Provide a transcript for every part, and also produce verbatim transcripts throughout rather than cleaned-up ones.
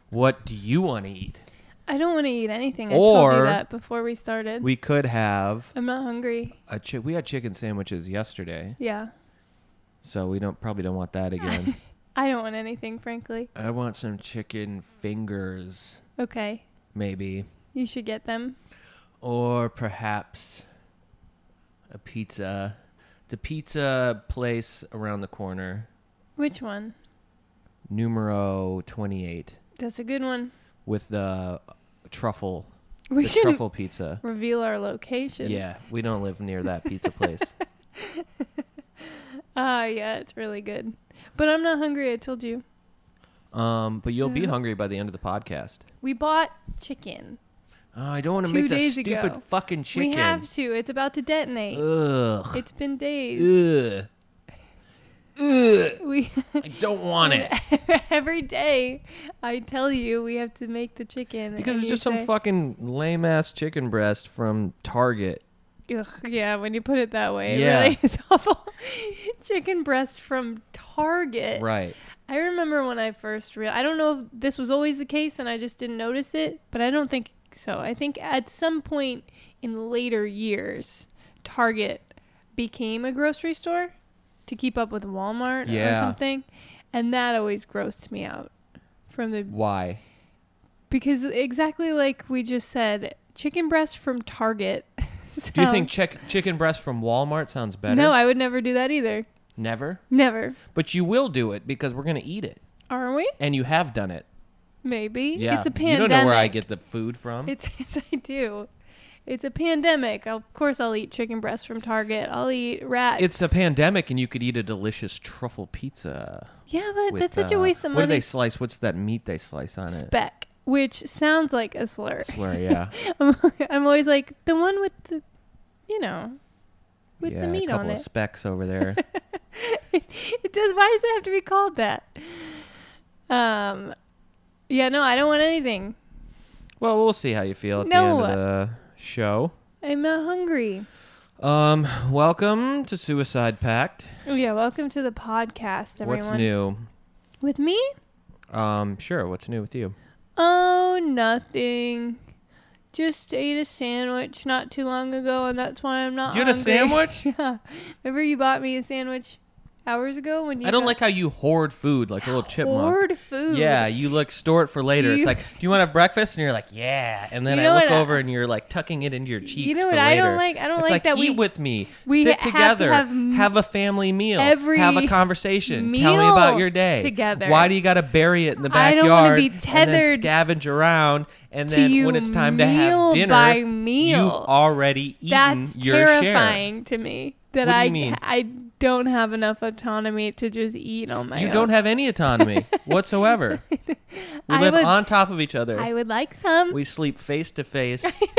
What do you want to eat? I don't want to eat anything. I Or told you that before we started. We could have. I'm not hungry. A chi- we had chicken sandwiches yesterday. Yeah. So we don't probably don't want that again. I don't want anything, frankly. I want some chicken fingers. Okay. Maybe. You should get them. Or perhaps a pizza. The pizza place around the corner. Which one? Numero twenty-eight. That's a good one. With the truffle. We the should truffle pizza. Reveal our location. Yeah, we don't live near that pizza place. Ah, uh, yeah, it's really good. But I'm not hungry, I told you. Um, but you'll be So- hungry by the end of the podcast. We bought chicken. Oh, I don't want to Two make that days stupid ago. fucking chicken. We have to. It's about to detonate. Ugh. It's been days. Ugh. Ugh. We I don't want it. Every day I tell you we have to make the chicken. Because and it's you just say, some fucking lame-ass chicken breast from Target. Ugh, yeah, when you put it that way, Yeah. really, it's awful. Chicken breast from Target. Right. I remember when I first real. I don't know if this was always the case and I just didn't notice it, but I don't think so. I think at some point in later years, Target became a grocery store to keep up with Walmart Yeah. or something, and that always grossed me out. From the Why? because exactly like we just said, chicken breast from Target. Do you think sounds- chick- chicken breast from Walmart sounds better? No, I would never do that either. Never? Never. But you will do it because we're going to eat it. Are we? And you have done it. Maybe. Yeah. It's a pandemic. You don't know where I get the food from. It's, it's I do. It's a pandemic. Of course I'll eat chicken breast from Target. I'll eat rats. It's a pandemic and you could eat a delicious truffle pizza. Yeah, but with, that's such a uh, waste of What do money. they slice? What's that meat they slice on it? Speck, which sounds like a slur. Slur, yeah. I'm, I'm always like, the one with the, you know, with yeah, the meat a couple on of it. specks over there. It does. Why does it have to be called that? Um, yeah, no, I don't want anything. Well, we'll see how you feel at No. the end of the show. I'm not hungry. Um, welcome to Suicide Pact. Oh yeah, welcome to the podcast, everyone. What's new? With me? Um, sure. What's new with you? Oh, nothing. Just ate a sandwich not too long ago, and that's why I'm not You had a hungry. sandwich? Yeah. Remember you bought me a sandwich hours ago when you I don't got like how you hoard food like a little chipmunk. hoard food. Yeah, you like store it for later. Do It's you- like, do you want to have breakfast? And you're like, yeah. And then You know I look what I- over and you're like tucking it into your cheeks You know for what later. I don't like? I don't it's like that eat we- with me. we Sit have to together. have m- have a family meal. every have a conversation. Tell me meal about your day. together. Why do you got to bury it in the I backyard don't wanna be and then tethered scavenge around? And to then you when it's time to have meal dinner, by meal. you've already eaten That's your share. terrifying to me. That What do I you mean? I don't have enough autonomy to just eat on my You own. don't have any autonomy whatsoever. We I live would- on top of each other. I would like some. We sleep face to face.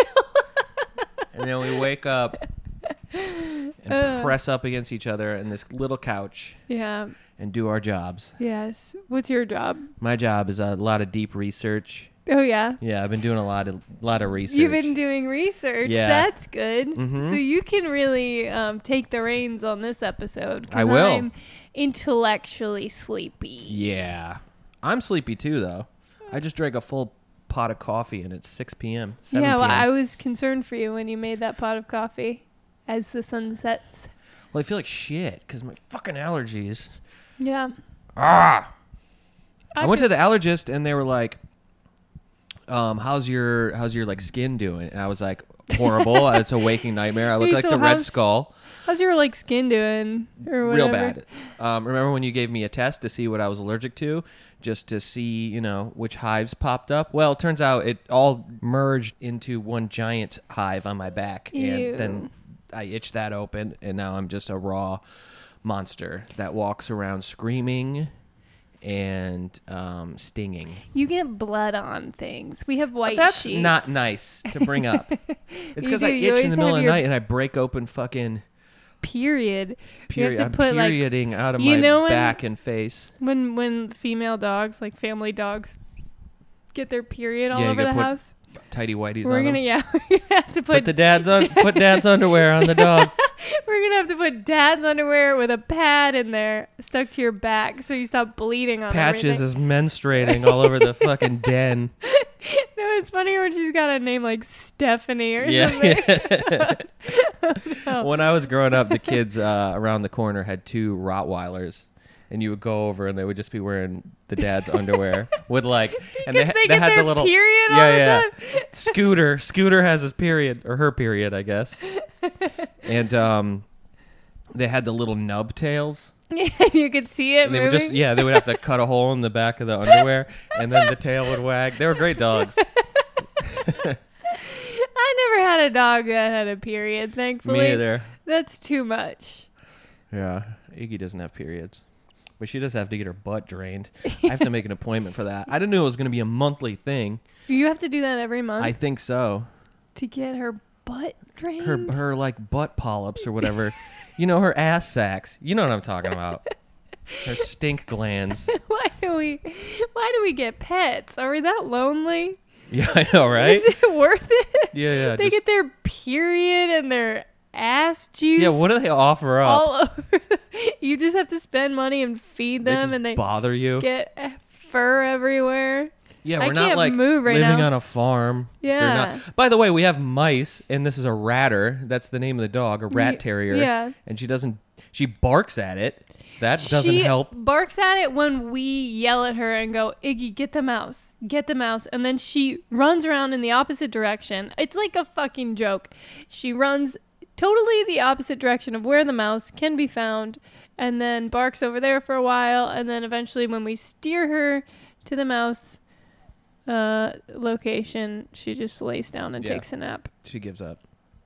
And then we wake up and Ugh. press up against each other in this little couch Yeah. and do our jobs. Yes. What's your job? My job is a lot of deep research. Oh yeah. Yeah, I've been doing a lot of lot of research. You've been doing research. Yeah. That's good. Mhm. So you can really um, take the reins on this episode. 'Cause I will. I'm intellectually sleepy. Yeah. I'm sleepy too, though. I just drank a full pot of coffee and it's six p.m. seven Yeah, well, p.m. I was concerned for you when you made that pot of coffee as the sun sets. Well, I feel like shit because my fucking allergies. Yeah. Ah! I, went could- to the allergist and they were like, um, how's your how's your like skin doing? And I was like, horrible. It's a waking nightmare. I look Hey, like so the Red how's- Skull. How's your like skin doing or Real whatever? bad. Um, remember when you gave me a test to see what I was allergic to, just to see, you know, which hives popped up? Well, it turns out it all merged into one giant hive on my back. Ew. And then I itched that open, and now I'm just a raw monster that walks around screaming and um, stinging. You get blood on things. We have white But that's sheets. not nice to bring up. It's You because I do. You itch in always the middle have of the your- night and I break open fucking... Period. Period. You have I'm to put like perioding out of you my know when- back and face. when when female dogs, like family dogs, get their period all Yeah, you over the gotta put house. Tighty whities We're on gonna them. yeah, we're gonna have to Put put, the dad's un- put dad's underwear on the dog. We're gonna have to put dad's underwear with a pad in there stuck to your back so you stop bleeding on Patches everything. is menstruating all over the fucking den. No, it's funny when she's got a name like Stephanie or Yeah. something. yeah. No. When I was growing up, the kids uh, around the corner had two Rottweilers. And you would go over and they would just be wearing the dad's underwear with like, and Because they, they, they get had their the little period all yeah, the yeah. time. Scooter. Scooter has his period or her period, I guess. And um, they had the little nub tails. Yeah, you could see it And they moving. would just yeah, they would have to cut a hole in the back of the underwear, and then the tail would wag. They were great dogs. I never had a dog that had a period, thankfully. Me either. That's too much. Yeah, Iggy doesn't have periods, but she does have to get her butt drained. I have to make an appointment for that. I didn't know it was going to be a monthly thing. You have to do that every month I think so. to get her butt drained? Her her like butt polyps or whatever. You know, her ass sacs. You know what I'm talking about. Her stink glands. Why do we why do we get pets? Are we that lonely? Yeah, I know, right? Is it worth it? Yeah, yeah. They just- get their period and their ass juice. yeah, what do they offer up? all over. You just have to spend money and feed They them, just and they bother you. get fur everywhere. Yeah, I we're not can't like move right living now. on a farm. They're Yeah. not. By the way, we have mice, and this is a ratter. That's the name of the dog, a rat Ye- terrier. yeah. And she doesn't. She barks at it. That doesn't she help. barks at it when we yell at her and go, Iggy, get the mouse, get the mouse. And then she runs around in the opposite direction. It's like a fucking joke. She runs totally the opposite direction of where the mouse can be found and then barks over there for a while. And then eventually when we steer her to the mouse uh, location, she just lays down and Yeah. takes a nap. She gives up.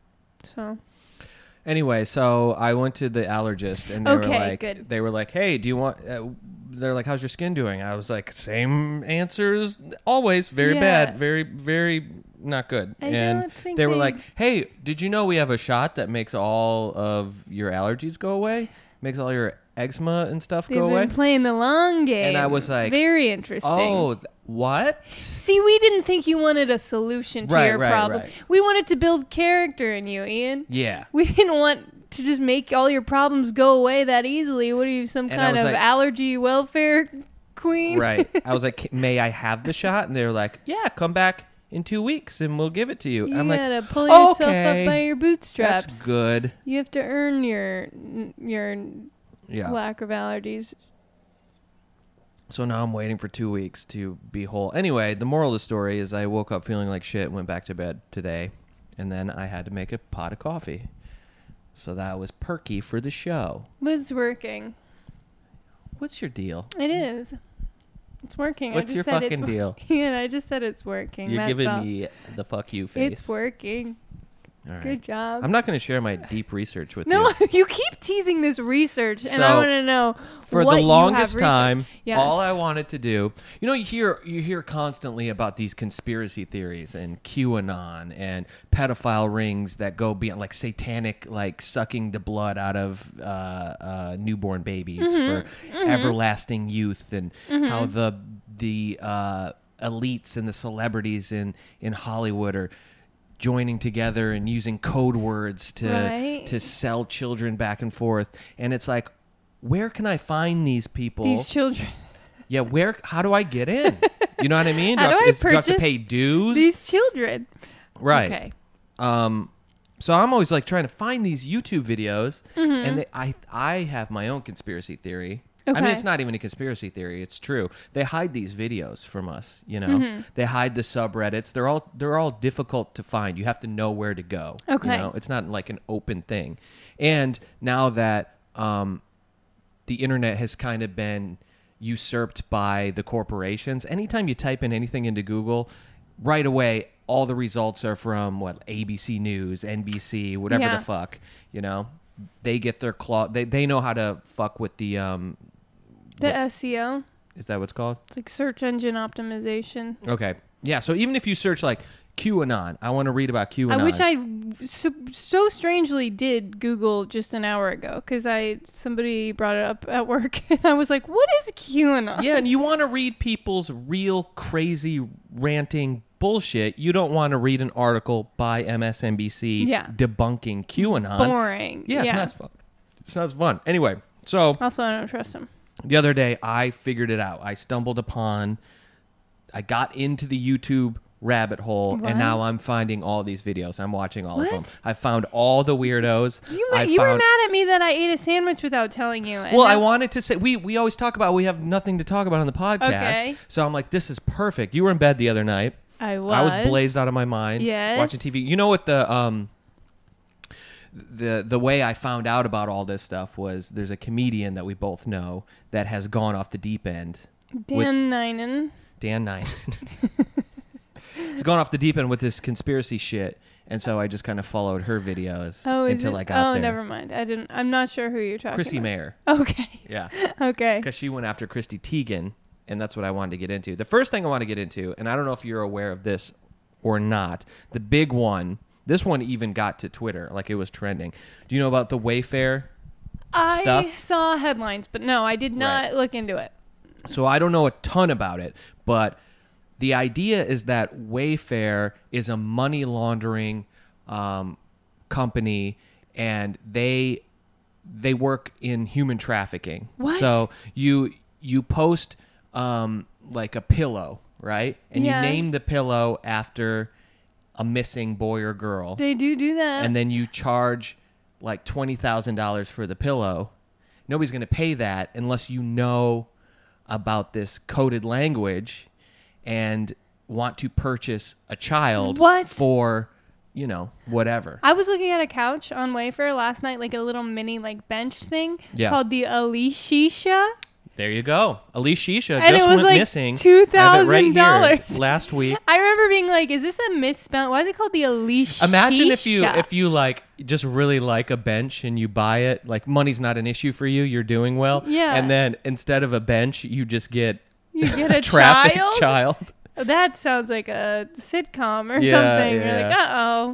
So Anyway, so I went to the allergist, and they Okay, were like, good. they were like, hey, do you want? Uh, they're like, how's your skin doing? I was like, same answers always. Very Yeah. bad. Very, very not good. I and don't think they were they- like, hey, did you know we have a shot that makes all of your allergies go away? Makes all your eczema and stuff they've go been away? playing the long game. And I was like, very interesting. Oh, th- what? See, we didn't think you wanted a solution to Right, your right, problem. right. We wanted to build character in you, Ian. Yeah. We didn't want to just make all your problems go away that easily. What are you, some And I kind was of like- allergy welfare queen? Right. I was like, may I have the shot? And they were like, yeah, come back in two weeks and we'll give it to you. You I'm like, gotta pull yourself okay, up by your bootstraps. that's good. You have to earn your your Yeah. lack of allergies. So now I'm waiting for two weeks to be whole. Anyway, the moral of the story is I woke up feeling like shit, went back to bed today, and then I had to make a pot of coffee. So that was perky for the show. It's working. What's your deal? It is. It's working. I What's just your said fucking it's deal? Yeah, I just said it's working. You're That's giving all. me the fuck you face. It's working. All right. Good job. I'm not going to share my deep research with No, you. you keep teasing this research, and I So, want to know For what the you longest have time, researched. Yes. all I wanted to do, you know, you hear you hear constantly about these conspiracy theories and QAnon and pedophile rings that go beyond, like satanic, like sucking the blood out of uh, uh, newborn babies Mm-hmm. for everlasting youth, and how the the uh, elites and the celebrities in in Hollywood are joining together and using code words to Right. to sell children back and forth. And it's like, where can I find these people? These children, yeah, where? How do I get in? You know what I mean? How do, do I, I is- do I have to purchase pay dues? these children. right. Okay. Um. So I'm always like trying to find these YouTube videos, Mm-hmm. and they, I I have my own conspiracy theory. I mean, Okay. it's not even a conspiracy theory. It's true. They hide these videos from us. You know, Mm-hmm. they hide the subreddits. They're all they're all difficult to find. You have to know where to go. Okay. You know? It's not like an open thing. And now that um, the internet has kind of been usurped by the corporations, anytime you type in anything into Google, right away all the results are from what A B C News, N B C, whatever Yeah. the fuck. You know, they get their claw. They they know how to fuck with the um. The what's- S E O. is that what's called? It's like search engine optimization. Okay. Yeah. So even if you search like QAnon, I want to read about QAnon. I wish I so, so strangely did Google just an hour ago because I somebody brought it up at work and I was like, "What is QAnon?" Yeah, and you want to read people's real crazy ranting bullshit. You don't want to read an article by M S N B C Yeah. debunking QAnon. Boring. Yeah, it's yeah. not as fun. It's not as fun. Anyway, so Also, I don't trust him. the other day I figured it out. I stumbled upon, I got into the YouTube rabbit hole, What? and now I'm finding all these videos. I'm watching all What? of them. I found all the weirdos. You, I might, you were found, mad at me that I ate a sandwich without telling you. and Well, I now- wanted to say we we always talk about we have nothing to talk about on the podcast. Okay. So I'm like, this is perfect. You were in bed the other night. I was. I was blazed out of my mind Yes. watching T V. You know what the um the the way I found out about all this stuff was there's a comedian that we both know that has gone off the deep end. Dan with- Ninen. Dan Nine. He's gone off the deep end with this conspiracy shit, and so I just kind of followed her videos Oh, is until it? I got oh, there. never mind. I didn't. I'm not sure who you're talking Chrissy about. Mayer. Okay. Yeah. Okay. Because she went after Christy Teigen, and that's what I wanted to get into. The first thing I want to get into, and I don't know if you're aware of this or not, the big one, this one even got to Twitter, like it was trending. Do you know about the Wayfair I stuff? saw headlines, but no, I did not Right. look into it. So I don't know a ton about it, but the idea is that Wayfair is a money laundering um, company, and they they work in human trafficking. What? So you you post um, like a pillow, right? And Yeah. you name the pillow after a missing boy or girl, They do do that. and then you charge like twenty thousand dollars for the pillow. Nobody's going to pay that unless you know about this coded language and want to purchase a child What? for, you know, whatever. I was looking at a couch on Wayfair last night, like a little mini like bench thing Yeah. called the Alicia. There you go. Alicia And just it was went like missing. two I have it right thousand dollars. here last week. I remember being like, "Is this a misspell? Why is it called the Alicia?" Imagine if you if you like just really like a bench and you buy it, like money's not an issue for you, you're doing well. Yeah. And then instead of a bench, you just get you get a trafficked child. child. That sounds like a sitcom or Yeah, something. You're yeah. like, uh oh.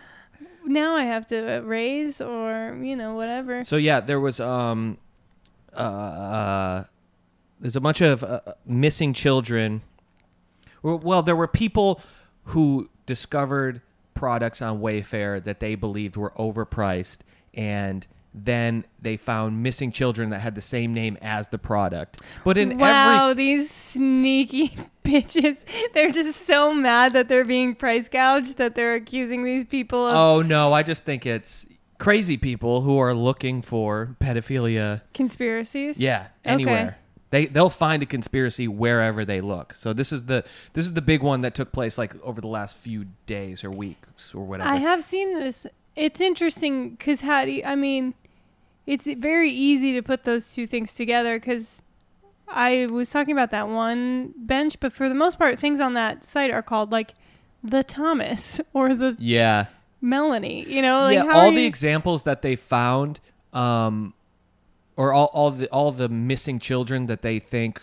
Now I have to raise or you know whatever. So yeah, there was um uh, uh there's a bunch of uh, missing children. Well, well, there were people who discovered products on Wayfair that they believed were overpriced, and then they found missing children that had the same name as the product. But in wow, every these sneaky bitches. They're just so mad that they're being price gouged that they're accusing these people of Oh no, I just think it's crazy people who are looking for pedophilia. conspiracies. Yeah, Okay. anywhere. They they'll find a conspiracy wherever they look. So this is the this is the big one that took place like over the last few days or weeks or whatever. I have seen this. It's interesting because how do you, I mean, it's very easy to put those two things together because I was talking about that one bench, but for the most part, things on that site are called like the Thomas or the yeah. Melanie. You know, like yeah, how all are the you- examples that they found um or all, all the all the missing children that they think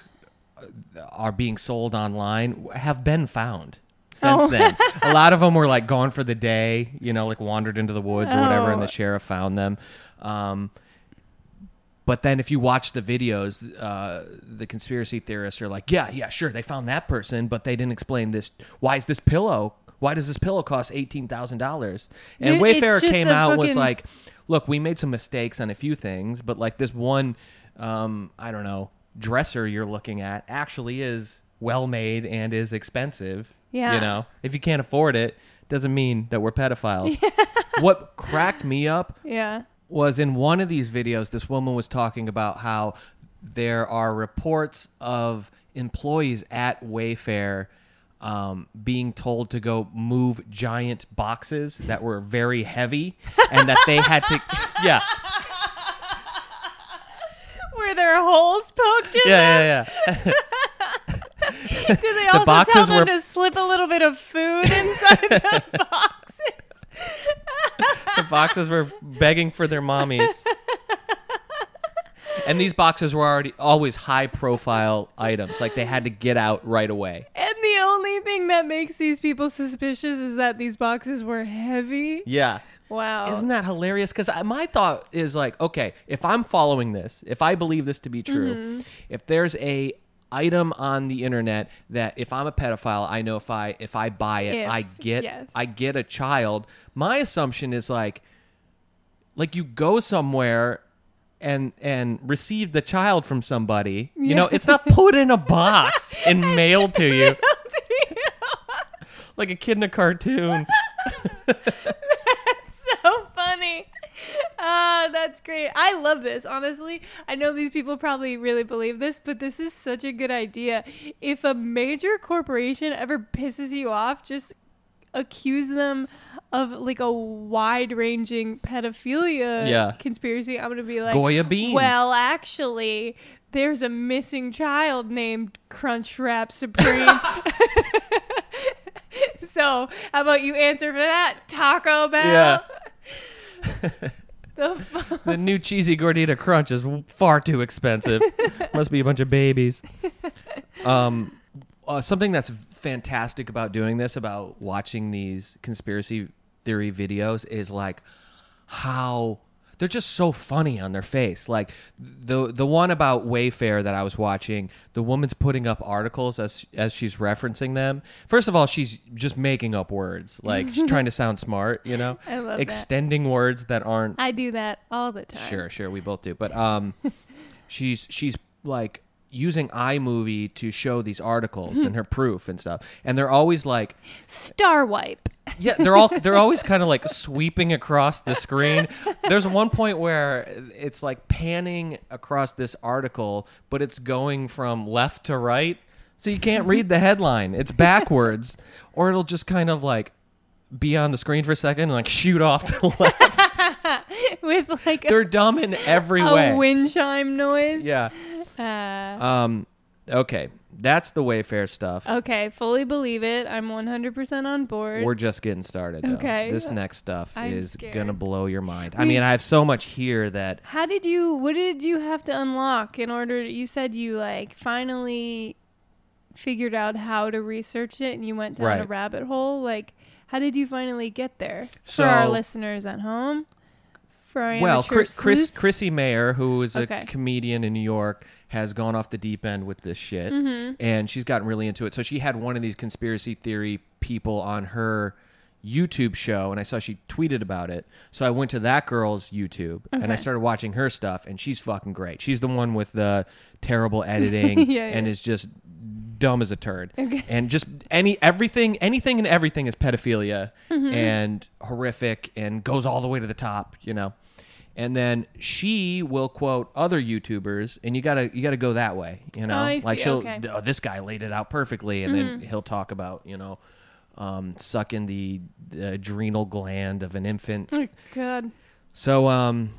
are being sold online have been found since Oh. then. A lot of them were like gone for the day, you know, like wandered into the woods or whatever, and Oh. the sheriff found them. Um, but then if you watch the videos, uh, the conspiracy theorists are like, yeah, yeah, sure, they found that person, but they didn't explain this. Why is this pillow? Why does this pillow cost eighteen thousand dollars? And Dude, it's Wayfair just came a out and was fucking- like, look, we made some mistakes on a few things, but like this one, um, I don't know, dresser you're looking at actually is well made and is expensive. Yeah. You know, if you can't afford it, doesn't mean that we're pedophiles. What cracked me up Yeah. was in one of these videos, this woman was talking about how there are reports of employees at Wayfair um, being told to go move giant boxes that were very heavy and that they had to, yeah, Were there holes poked in them? yeah, yeah, yeah. Do they also boxes tell them were- to slip a little bit of food inside the boxes? The boxes were begging for their mommies. And these boxes were already always high profile items. Like they had to get out right away. And the only thing that makes these people suspicious is that these boxes were heavy. Yeah. Wow. Isn't that hilarious? Because my thought is like, okay, if I'm following this, if I believe this to be true, Mm-hmm. if there's a item on the internet that if I'm a pedophile, I know if I if I buy it, If, I get yes. I get a child. My assumption is like like you go somewhere and and receive the child from somebody. You know, it's not put in a box and mailed to you. Like a kid in a cartoon. So funny. Ah, that's great. I love this, honestly. I know these people probably really believe this, but this is such a good idea. If a major corporation ever pisses you off, just accuse them of like a wide-ranging pedophilia Yeah. conspiracy. I'm going to be like, Goya beans. well, actually, there's a missing child named Crunchwrap Supreme. So, how about you answer for that, Taco Bell? Yeah. The fu- The new cheesy gordita crunch is far too expensive. Must be a bunch of babies. Um, uh, something that's fantastic about doing this, about watching these conspiracy theory videos, is like how they're just so funny on their face. Like the the one about Wayfair that I was watching, the woman's putting up articles as as she's referencing them. First of all, she's just making up words. Like she's trying to sound smart, you know? I love that. Extending words that aren't I do that all the time. Sure, sure, we both do. But um, she's she's like using iMovie to show these articles and her proof and stuff, and they're always like, Star wipe. yeah, they're all they're always kind of like sweeping across the screen. There's one point where it's like panning across this article, but it's going from left to right, so you can't read the headline. It's backwards, or it'll just kind of like be on the screen for a second and like shoot off to the left. With like They're a, dumb in every a way. wind chime noise. Yeah. Uh, Um. Okay, that's the Wayfair stuff. okay, fully believe it. I'm one hundred percent on board. We're just getting started, though. Okay. This next stuff I'm is scared. gonna blow your mind. I Wait. mean, I have so much here that How did you, what did you have to unlock in order to, you said you like finally figured out how to research it and you went down a Right. rabbit hole? Like, how did you finally get there? So- For our listeners at home? For our well, amateur Chris, Chris sleuths? Chrissy Mayer, who is a Okay. comedian in New York, has gone off the deep end with this shit, Mm-hmm. and she's gotten really into it. So she had one of these conspiracy theory people on her YouTube show, and I saw she tweeted about it. So I went to that girl's YouTube and I Okay. started watching her stuff, and she's fucking great. She's the one with the terrible editing Yeah, and yeah. is just dumb as a turd. Okay. And just any everything anything and everything is pedophilia Mm-hmm. and horrific and goes all the way to the top, you know. And then she will quote other YouTubers, and you gotta you gotta go that way, you know. Oh, I like see. she'll, Okay. oh, this guy laid it out perfectly, and then he'll talk about, you know, um, sucking the, the adrenal gland of an infant. Oh, God. So, um,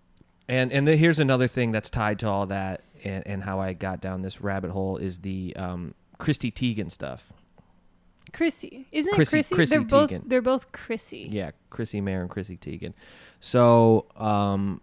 and and the, here's another thing that's tied to all that, and, and how I got down this rabbit hole is the um, Chrissy Teigen stuff. Chrissy. Isn't Chrissy- it Chrissy? Chrissy they're both Teigen. they're both Chrissy. Yeah, Chrissy Mayer and Chrissy Teigen. So, um,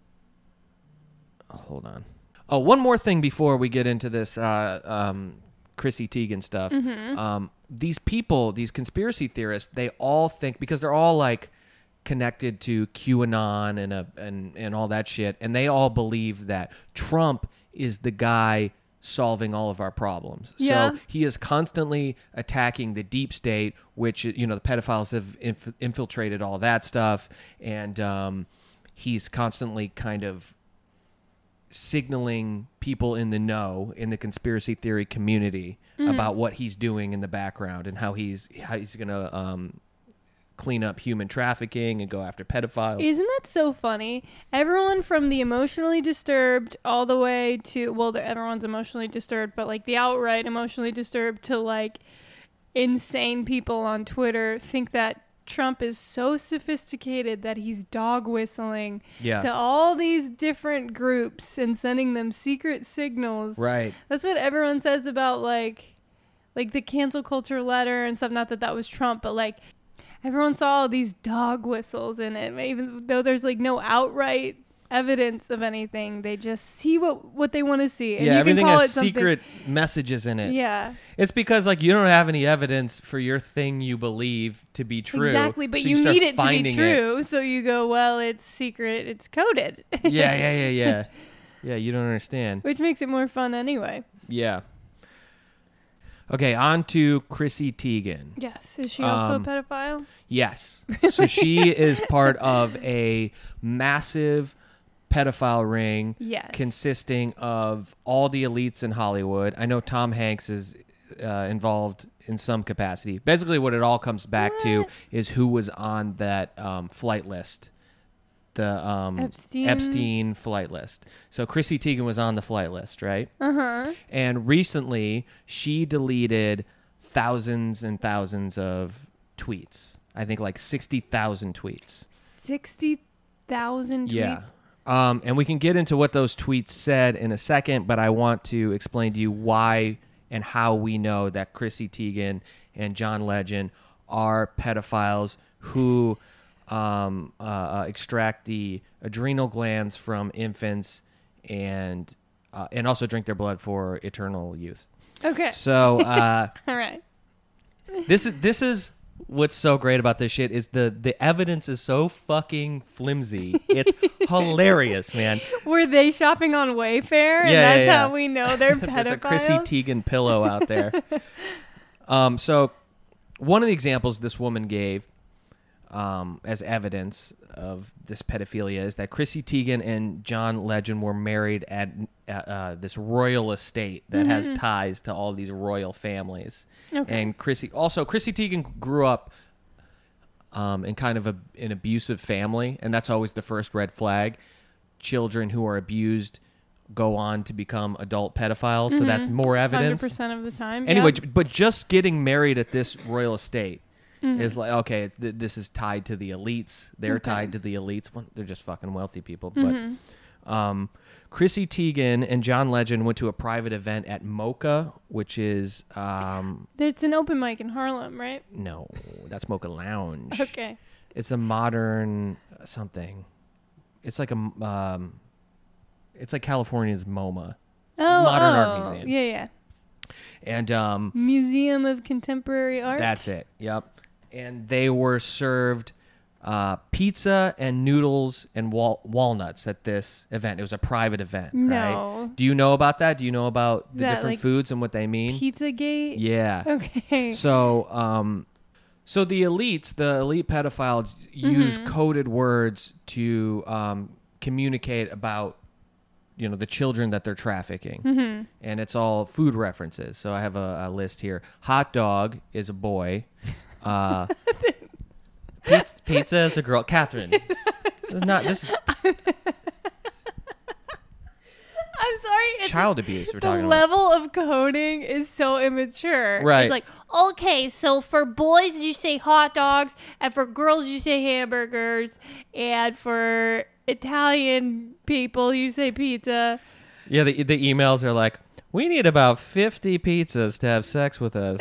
hold on. Oh, one more thing before we get into this uh, um, Chrissy Teigen stuff. Mm-hmm. Um, these people, these conspiracy theorists, they all think, because they're all like connected to QAnon and a, and and all that shit, and they all believe that Trump is the guy solving all of our problems. Yeah. So he is constantly attacking the deep state, which, you know, the pedophiles have inf- infiltrated all that stuff, and um, he's constantly kind of signaling people in the know in the conspiracy theory community about what he's doing in the background and how he's how he's gonna um, clean up human trafficking and go after pedophiles. Isn't that so funny? Everyone from the emotionally disturbed all the way to, well, the, everyone's emotionally disturbed, but like the outright emotionally disturbed to like insane people on Twitter think that Trump is so sophisticated that he's dog whistling Yeah. to all these different groups and sending them secret signals. Right. That's what everyone says about like like the cancel culture letter and stuff. Not that that was Trump, but like everyone saw all these dog whistles in it, even though there's like no outright evidence of anything. They just see what what they want to see. And yeah, you everything can call has it something- secret messages in it. Yeah, It's because like you don't have any evidence for your thing you believe to be true. exactly. But so you, start need it to be finding it. true, so you go, well, it's secret, it's coded. Yeah, yeah, yeah, yeah. Yeah, you don't understand. Which makes it more fun anyway. Yeah. Okay, on to Chrissy Teigen. Yes. Is she also Um, a pedophile? Yes. So she is part of a massive pedophile ring Yes. consisting of all the elites in Hollywood. I know Tom Hanks is uh, involved in some capacity. Basically, what it all comes back to What? is who was on that um, flight list, the um, Epstein? Epstein flight list. So Chrissy Teigen was on the flight list, right? Uh-huh. And recently, she deleted thousands and thousands of tweets. I think like sixty thousand tweets. sixty thousand tweets? Yeah. Um, and we can get into what those tweets said in a second, but I want to explain to you why and how we know that Chrissy Teigen and John Legend are pedophiles who um, uh, uh, extract the adrenal glands from infants and uh, and also drink their blood for eternal youth. Okay. So uh, All right. this is this is what's so great about this shit is the the evidence is so fucking flimsy. It's hilarious, man. Were they shopping on Wayfair? And Yeah, that's yeah, yeah. how we know they're pedophiles? There's a Chrissy Teigen pillow out there. um, so one of the examples this woman gave um, as evidence of this pedophilia is that Chrissy Teigen and John Legend were married at uh, uh, this royal estate that has ties to all these royal families. Okay. And Chrissy, also Chrissy Teigen grew up um, in kind of a, an abusive family, and that's always the first red flag. Children who are abused go on to become adult pedophiles, so that's more evidence. one hundred percent of the time. Anyway, yep. j- but just getting married at this royal estate is like, okay, it's, th- this is tied to the elites. They're Okay. tied to the elites. Well, they're just fucking wealthy people. But um, Chrissy Teigen and John Legend went to a private event at Mocha, which is, um, It's an open mic in Harlem, right? no, that's Mocha Lounge. Okay. It's a modern something. It's like a, um, it's like California's MoMA. Oh, Modern oh. Art Museum. Yeah, yeah. And um, Museum of Contemporary Art. that's it. Yep. And they were served uh, pizza and noodles and wal- walnuts at this event. It was a private event, No. right? Do you know about that? Do you know about the Is that different like foods and what they mean? Pizzagate. Yeah. Okay. So, um, so the elites, the elite pedophiles, use Mm-hmm. coded words to um, communicate about, you know, the children that they're trafficking, Mm-hmm. and it's all food references. So I have a, a list here. Hot dog is a boy. Uh, pizza, pizza is a girl. Catherine, this is not this is I'm sorry. It's child abuse we're the talking about. level of coding is so immature. Right. It's like, okay, so for boys you say hot dogs, and for girls you say hamburgers, and for Italian people you say pizza. Yeah, the the emails are like, we need about fifty pizzas to have sex with us.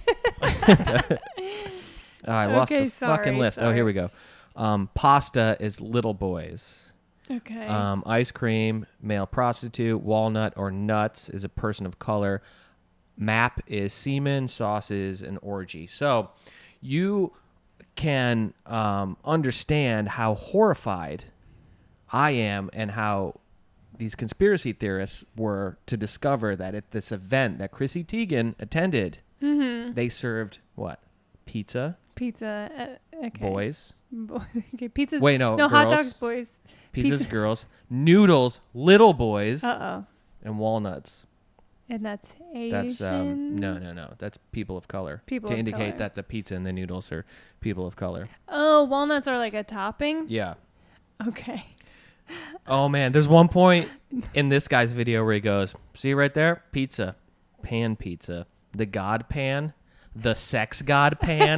Oh, I lost Okay, the fucking sorry, list. Oh, sorry. here we go. Um, pasta is little boys. Okay. Um, ice cream, male prostitute. Walnut or nuts is a person of color. Map is semen. Sauces an orgy. So you can um, understand how horrified I am and how these conspiracy theorists were to discover that at this event that Chrissy Teigen attended, mm-hmm. they served what? Pizza, Pizza. Uh, okay. boys. Bo- okay. Pizza's. Wait, no, No, hot girls. dogs, boys. Pizza's Pizza- girls. Noodles, little boys. Uh oh. And walnuts. And that's Asian. That's um no no no. That's people of color. People to of indicate color. that the pizza and the noodles are people of color. Oh, walnuts are like a topping. Yeah. Okay. Oh man, there's one point in this guy's video where he goes, "See right there? Pizza. Pan pizza. The god pan. The sex god pan."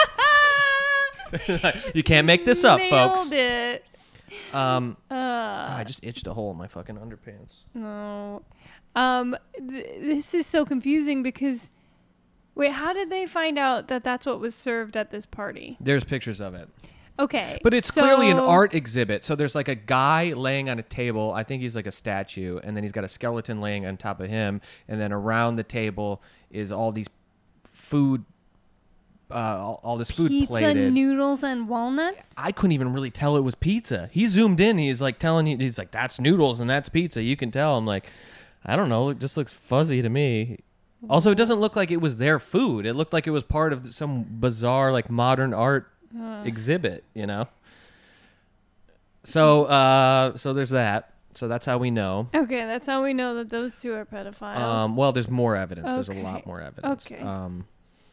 You can't make this up, folks. Nailed it. Um Uh, I just itched a hole in my fucking underpants. no. Um, th- this is so confusing because, wait, how did they find out that that's what was served at this party? There's pictures of it. Okay. But it's clearly an so- art exhibit. So there's like a guy laying on a table. I think he's like a statue. And then he's got a skeleton laying on top of him. And then around the table is all these food, uh, all, all this food Pizza, plated. noodles, and walnuts? I couldn't even really tell it was pizza. He zoomed in. He's like telling you, he's like, that's noodles and that's pizza. You can tell. I'm like, I don't know. It just looks fuzzy to me. Also, it doesn't look like it was their food. It looked like it was part of some bizarre, like, modern art Uh, exhibit, you know? So, uh, so there's that. So that's how we know. okay, that's how we know that those two are pedophiles. Um, well, there's more evidence. There's a Okay. lot more evidence. Okay. Um,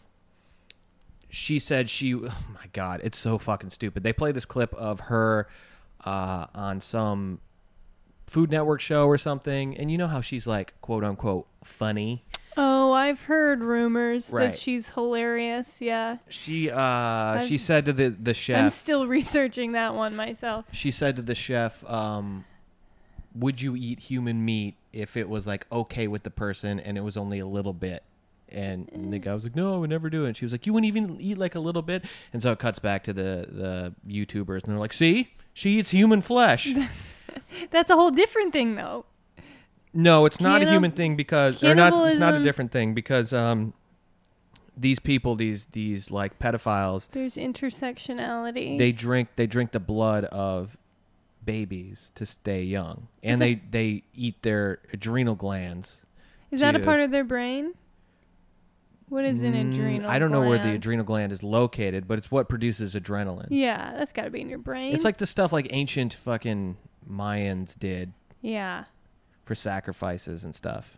she said she, oh my God, it's so fucking stupid. They play this clip of her uh, on some Food Network show or something. And you know how she's like, quote unquote, funny. oh, I've heard rumors Right. that she's hilarious. Yeah. She uh, she I've- said to the, the I'm chef, still researching that one myself. she said to the chef, um, would you eat human meat if it was like okay with the person and it was only a little bit? And, and the guy was like, no, I would never do it. And she was like, you wouldn't even eat like a little bit? And so it cuts back to the, the YouTubers, and they're like, see? She eats human flesh. That's a whole different thing, though. No, it's not a Cannib- human thing because, or not, it's not a cannibalism- different thing because um, these people, these these like pedophiles, There's intersectionality. they drink they drink the blood of babies to stay young, and they they eat their adrenal glands. Is that a to- part of their brain? What is an Mm, adrenal I don't know where the gland? adrenal gland is located, but it's what produces adrenaline. Yeah, that's got to be in your brain. It's like the stuff like ancient fucking Mayans did yeah. for sacrifices and stuff.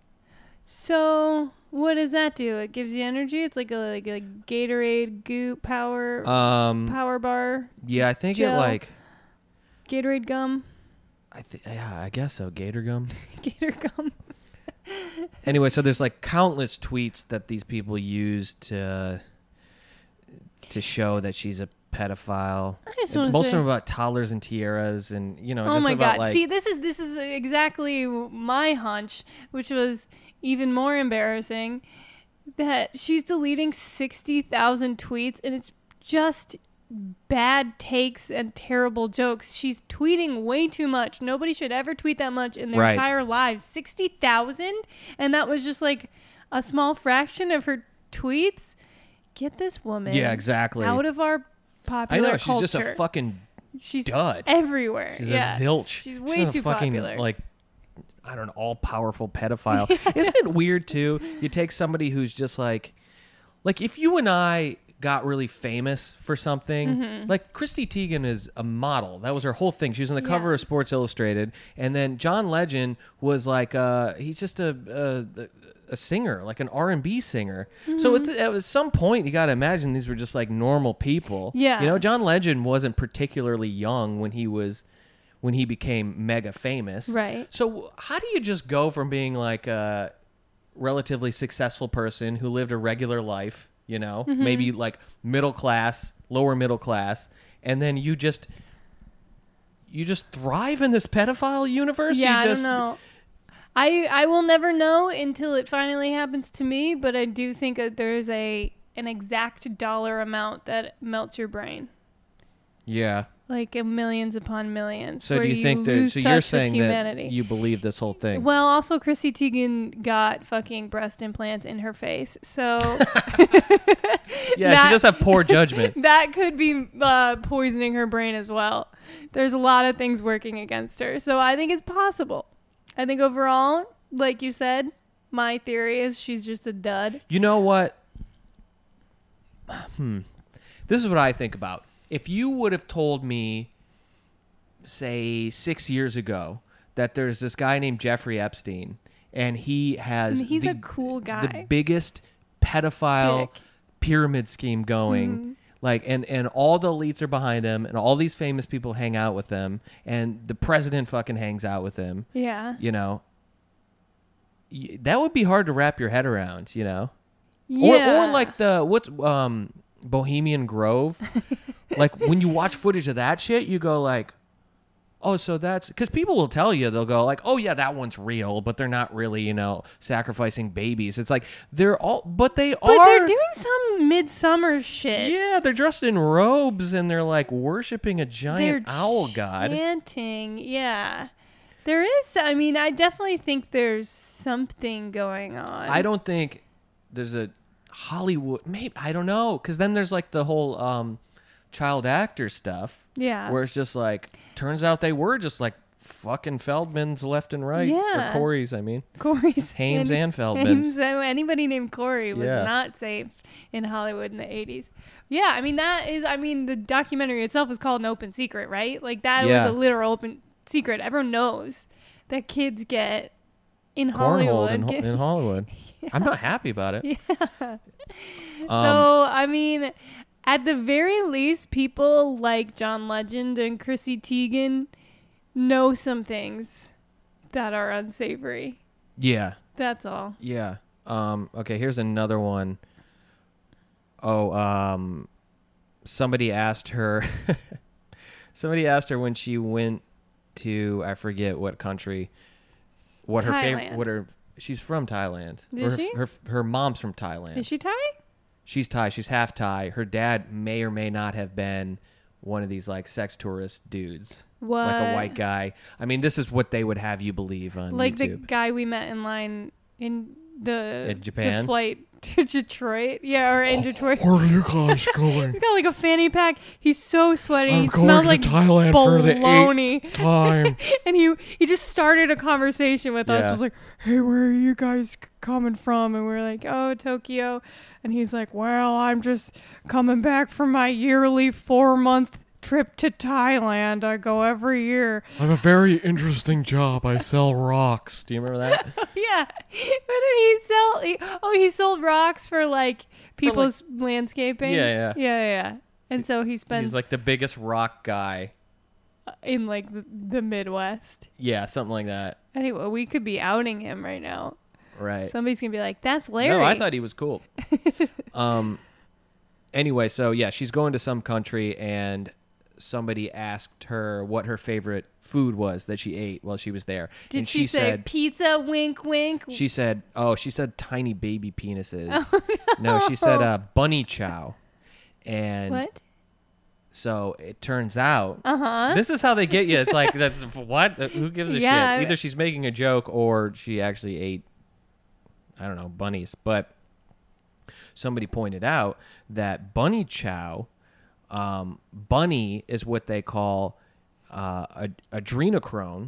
So what does that do? It gives you energy. It's like a like a Gatorade goop power Um, power bar, yeah, I think it gel. like Gatorade gum, I th- yeah, I guess so. Gator gum. Gator gum. Anyway, so there's like countless tweets that these people use to to show that she's a pedophile. I just And want to most say. of them about toddlers and tiaras, and you know, Oh just my about god! like See, this is this is exactly my hunch, which was even more embarrassing. That she's deleting sixty thousand tweets, and it's just bad takes and terrible jokes. She's tweeting way too much. Nobody should ever tweet that much in their Right. entire lives. sixty thousand? And that was just like a small fraction of her tweets. Get this woman yeah, exactly. out of our I popular know she's culture. just a fucking She's dud. everywhere. She's yeah. a zilch. She's way not too a fucking, popular. Like, I don't know, all powerful pedophile. Isn't it weird too? You take somebody who's just like, like if you and I got really famous for something, Mm-hmm. like Chrissy Teigen is a model. That was her whole thing. She was on the cover Yeah. of Sports Illustrated, and then John Legend was like, uh, he's just a. a a singer, like an R and B singer. So Mm-hmm. at, the, at some point, you got to imagine these were just like normal people. Yeah. You know, John Legend wasn't particularly young when he was when he became mega famous. Right. So how do you just go from being like a relatively successful person who lived a regular life, you know, Mm-hmm. maybe like middle class, lower middle class, and then you just you just thrive in this pedophile universe? Yeah, you I just, don't know. I I will never know until it finally happens to me, but I do think that there's a an exact dollar amount that melts your brain, Yeah. like a millions upon millions. So where do you think that? lose So touch you're with saying that humanity. you believe this whole thing? Well, also Chrissy Teigen got fucking breast implants in her face, so yeah, that- she does have poor judgment. that could be uh, poisoning her brain as well. There's a lot of things working against her, so I think it's possible. I think overall, like you said, my theory is she's just a dud. You know what? Hmm. This is what I think about. If you would have told me, say, six years ago, that there's this guy named Jeffrey Epstein, and he has And he's the, a cool guy. the biggest pedophile Dick. pyramid scheme going. Mm-hmm. Like and, and all the elites are behind him, and all these famous people hang out with him, and the president fucking hangs out with him. Yeah. You know, Y- that would be hard to wrap your head around. You know, Yeah. or or like the what's um Bohemian Grove. Like when you watch footage of that shit, you go like, oh, so that's because people will tell you, they'll go like, oh yeah, that one's real, but they're not really, you know, sacrificing babies. It's like they're all, but they But are. they're doing some midsummer shit. Yeah, they're dressed in robes and they're like worshiping a They're giant owl god. chanting. Yeah. There is, I mean, I definitely think there's something going on. I don't think there's a Hollywood. Maybe I don't know, because then there's like the whole um, child actor stuff. Yeah. Where it's just like, turns out they were just like fucking Feldmans left and right. Yeah. Or Corey's, I mean. Corey's Hames and Feldmans. Hames, anybody named Corey was Yeah. not safe in Hollywood in the eighties. Yeah, I mean that is. I mean the documentary itself is called An Open Secret, right? Like that Yeah. was a literal open secret. Everyone knows that kids get in Cornholed Hollywood. in, get- in Hollywood. I'm not happy about it. Yeah. Um, so I mean, at the very least, people like John Legend and Chrissy Teigen know some things that are unsavory. yeah. That's all. Yeah. Um, okay, here's another one. Oh, um, somebody asked her. somebody asked her when she went to I forget what country. What her favorite? Thailand. What her? She's from Thailand. Is Or her, she? Her her mom's from Thailand. Is she Thai? She's Thai. She's half Thai. Her dad may or may not have been one of these like sex tourist dudes, What? like a white guy. I mean, this is what they would have you believe on Like the YouTube. guy we met in line in the, In Japan? the flight to Detroit. Yeah, or in Detroit. Where are you guys going? He's got like a fanny pack. He's so sweaty. I'm he going smells to like Thailand for the bologna. eighth time. And he he just started a conversation with us. Yeah. Was like, "Hey, where are you guys c- coming from?" And we're like, "Oh, Tokyo." And he's like, "Well, I'm just coming back from my yearly four month trip to Thailand. I go every year." I have a very interesting job. I sell rocks. Do you remember that? Yeah. What did he sell? He, oh, he sold rocks for like people's landscaping. Yeah, yeah. Yeah, yeah. And so he spends He's like the biggest rock guy. in like the, the Midwest. Yeah, something like that. Anyway, we could be outing him right now. Right. Somebody's gonna be like, "That's Larry." No, I thought he was cool. um. Anyway, so yeah, she's going to some country, and somebody asked her what her favorite food was that she ate while she was there. Did and she, she say said, pizza? Wink, wink. She said, "Oh, she said tiny baby penises." Oh, no. she said uh, bunny chow, and what? so it turns out Uh huh. this is how they get you. It's like that's what? Who gives a Yeah. shit? Either she's making a joke or she actually ate, I don't know, bunnies. But somebody pointed out that bunny chow, um, bunny is what they call uh, ad- adrenochrome,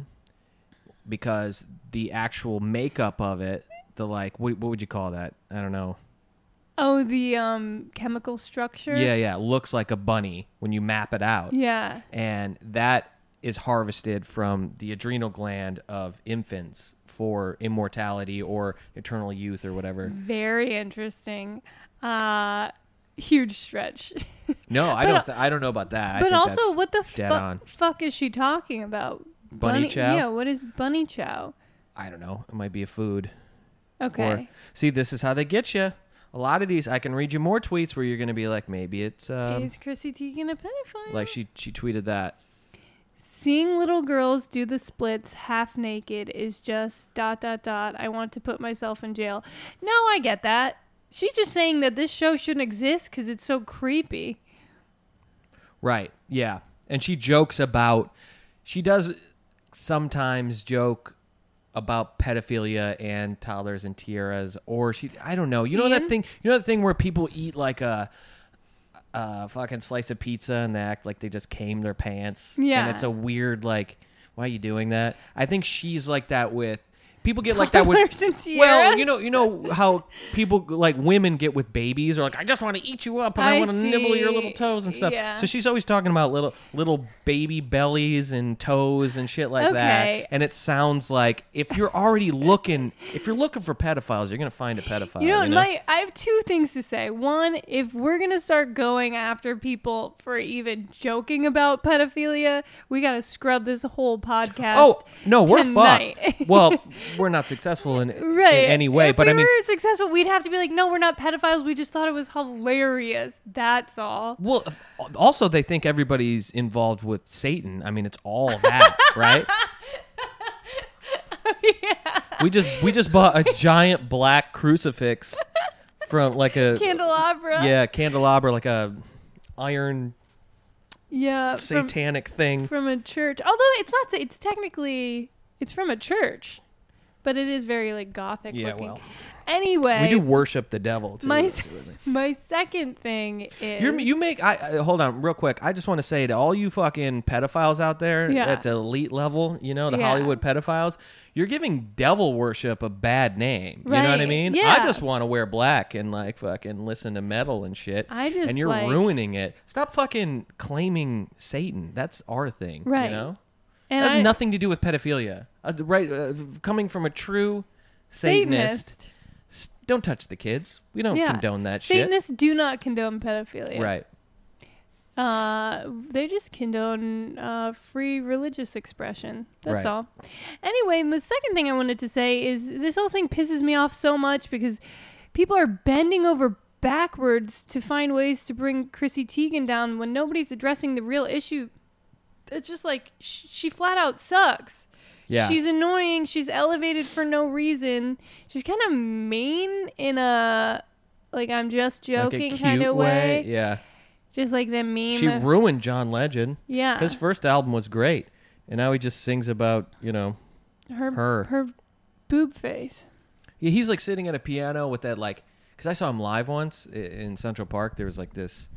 because the actual makeup of it, the like, what, what would you call that? I don't know. Oh, the um chemical structure. Yeah, yeah, it looks like a bunny when you map it out. Yeah. And that is harvested from the adrenal gland of infants for immortality or eternal youth or whatever. Very interesting. Uh, huge stretch. No, I But, don't. Th- I don't know about that. I but think also, that's what the dead fu- on. fuck is she talking about? Bunny chow? Yeah. What is bunny chow? I don't know. It might be a food. Okay. Or see, this is how they get you. A lot of these, I can read you more tweets where you're going to be like, maybe it's um, is Chrissy Teigen a pedophile? like she she tweeted that. Seeing little girls do the splits half naked is just dot dot dot. I want to put myself in jail. No, I get that. She's just saying that this show shouldn't exist because it's so creepy. Right. Yeah. And she jokes about, she does sometimes joke about pedophilia and toddlers and tiaras, or she, I don't know. You know that And? thing, you know that thing where people eat like a, a fucking slice of pizza and they act like they just came their pants. Yeah. And it's a weird, like, why are you doing that? I think she's like that with, people get like that with, Toddlers and tiaras? well, you know, you know how people like women get with babies, or like, I just want to eat you up and I, I want to nibble your see. little toes and stuff. Yeah. So she's always talking about little little baby bellies and toes and shit like Okay. that. And it sounds like if you're already looking, if you're looking for pedophiles, you're gonna find a pedophile. You know, you know? my I have two things to say. One, if we're gonna start going after people for even joking about pedophilia, we gotta scrub this whole podcast. Oh no, we're tonight. fucked. Well, we're not successful in, Right. in any way, if but we I mean, were successful, we'd have to be like, no, we're not pedophiles. We just thought it was hilarious. That's all. well, also they think everybody's involved with Satan. I mean, it's all that, right? Yeah. We just we just bought a giant black crucifix from like a Candelabra. yeah candelabra, like a iron Yeah. From, satanic thing. from a church. Although it's not. It's technically it's from a church, but it is very like gothic Yeah, looking. well. Anyway, We do worship the devil too. my That's really- my second thing is You're, you make. I, I hold on real quick. I just want to say to all you fucking pedophiles out there Yeah. at the elite level, you know, the Yeah. Hollywood pedophiles, you're giving devil worship a bad name. You know what I Right. mean? Yeah. I just want to wear black and like fucking listen to metal and shit. I just and you're like- ruining it. Stop fucking claiming Satan. That's our thing. Right. You know, and it has I- nothing to do with pedophilia. Uh, right, uh, coming from a true Satanist. Satanist. s- Don't touch the kids. We don't Yeah. condone that shit. Satanists do not condone pedophilia. Right. Uh, they just condone uh, free religious expression. That's Right. all. Anyway, the second thing I wanted to say is this whole thing pisses me off so much because people are bending over backwards to find ways to bring Chrissy Teigen down when nobody's addressing the real issue. It's just like sh- she flat out sucks. Yeah. She's annoying. She's elevated for no reason. She's kind of mean in a like I'm just Like a joking cute kind of way. Yeah. Just like the meme. She of- ruined John Legend. yeah. His first album was great, and now he just sings about, you know, her her. her boob face. Yeah, he's like sitting at a piano with that like, because I saw him live once i- in Central Park. There was like this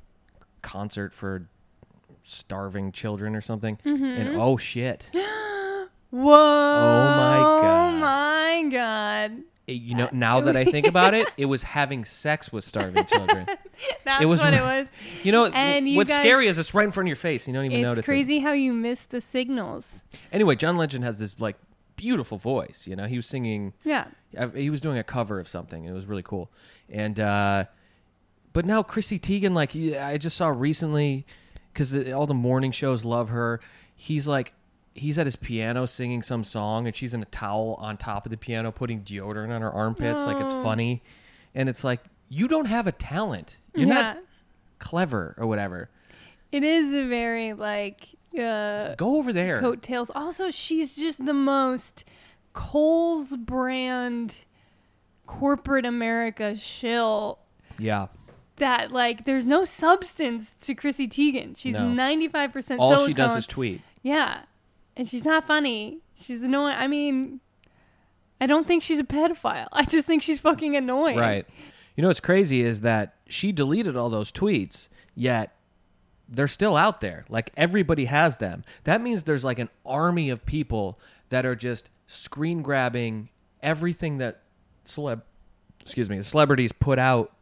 concert for starving children or something, Mm-hmm. and oh shit, Whoa! Oh my God. Oh my god! It- you know, now that I think about it, it was having sex with starving children. That's It was what it right- was. You know, And you what's guys- scary is it's right in front of your face. You don't even It's notice crazy how you miss the signals. it. Anyway, John Legend has this like beautiful voice. You know, he was singing. Yeah. I- He was doing a cover of something. And it was really cool. And uh, but now Chrissy Teigen, like he- I just saw recently, because all the morning shows love her. He's like, he's at his piano singing some song, and she's in a towel on top of the piano, putting deodorant on her armpits, like it's Oh. funny. And it's like, you don't have a talent. You're yeah. not clever or whatever. It is a very like uh, Go over there. coattails. Also, she's just the most Kohl's brand corporate America shill. Yeah. That like there's no substance to Chrissy Teigen. She's No. ninety-five percent All silicone. she does is tweet. Yeah. And she's not funny. She's annoying. I mean, I don't think she's a pedophile. I just think she's fucking annoying. Right. You know what's crazy is that she deleted all those tweets, yet they're still out there. Like everybody has them. That means there's like an army of people that are just screen grabbing everything that celeb excuse me, celebrities put out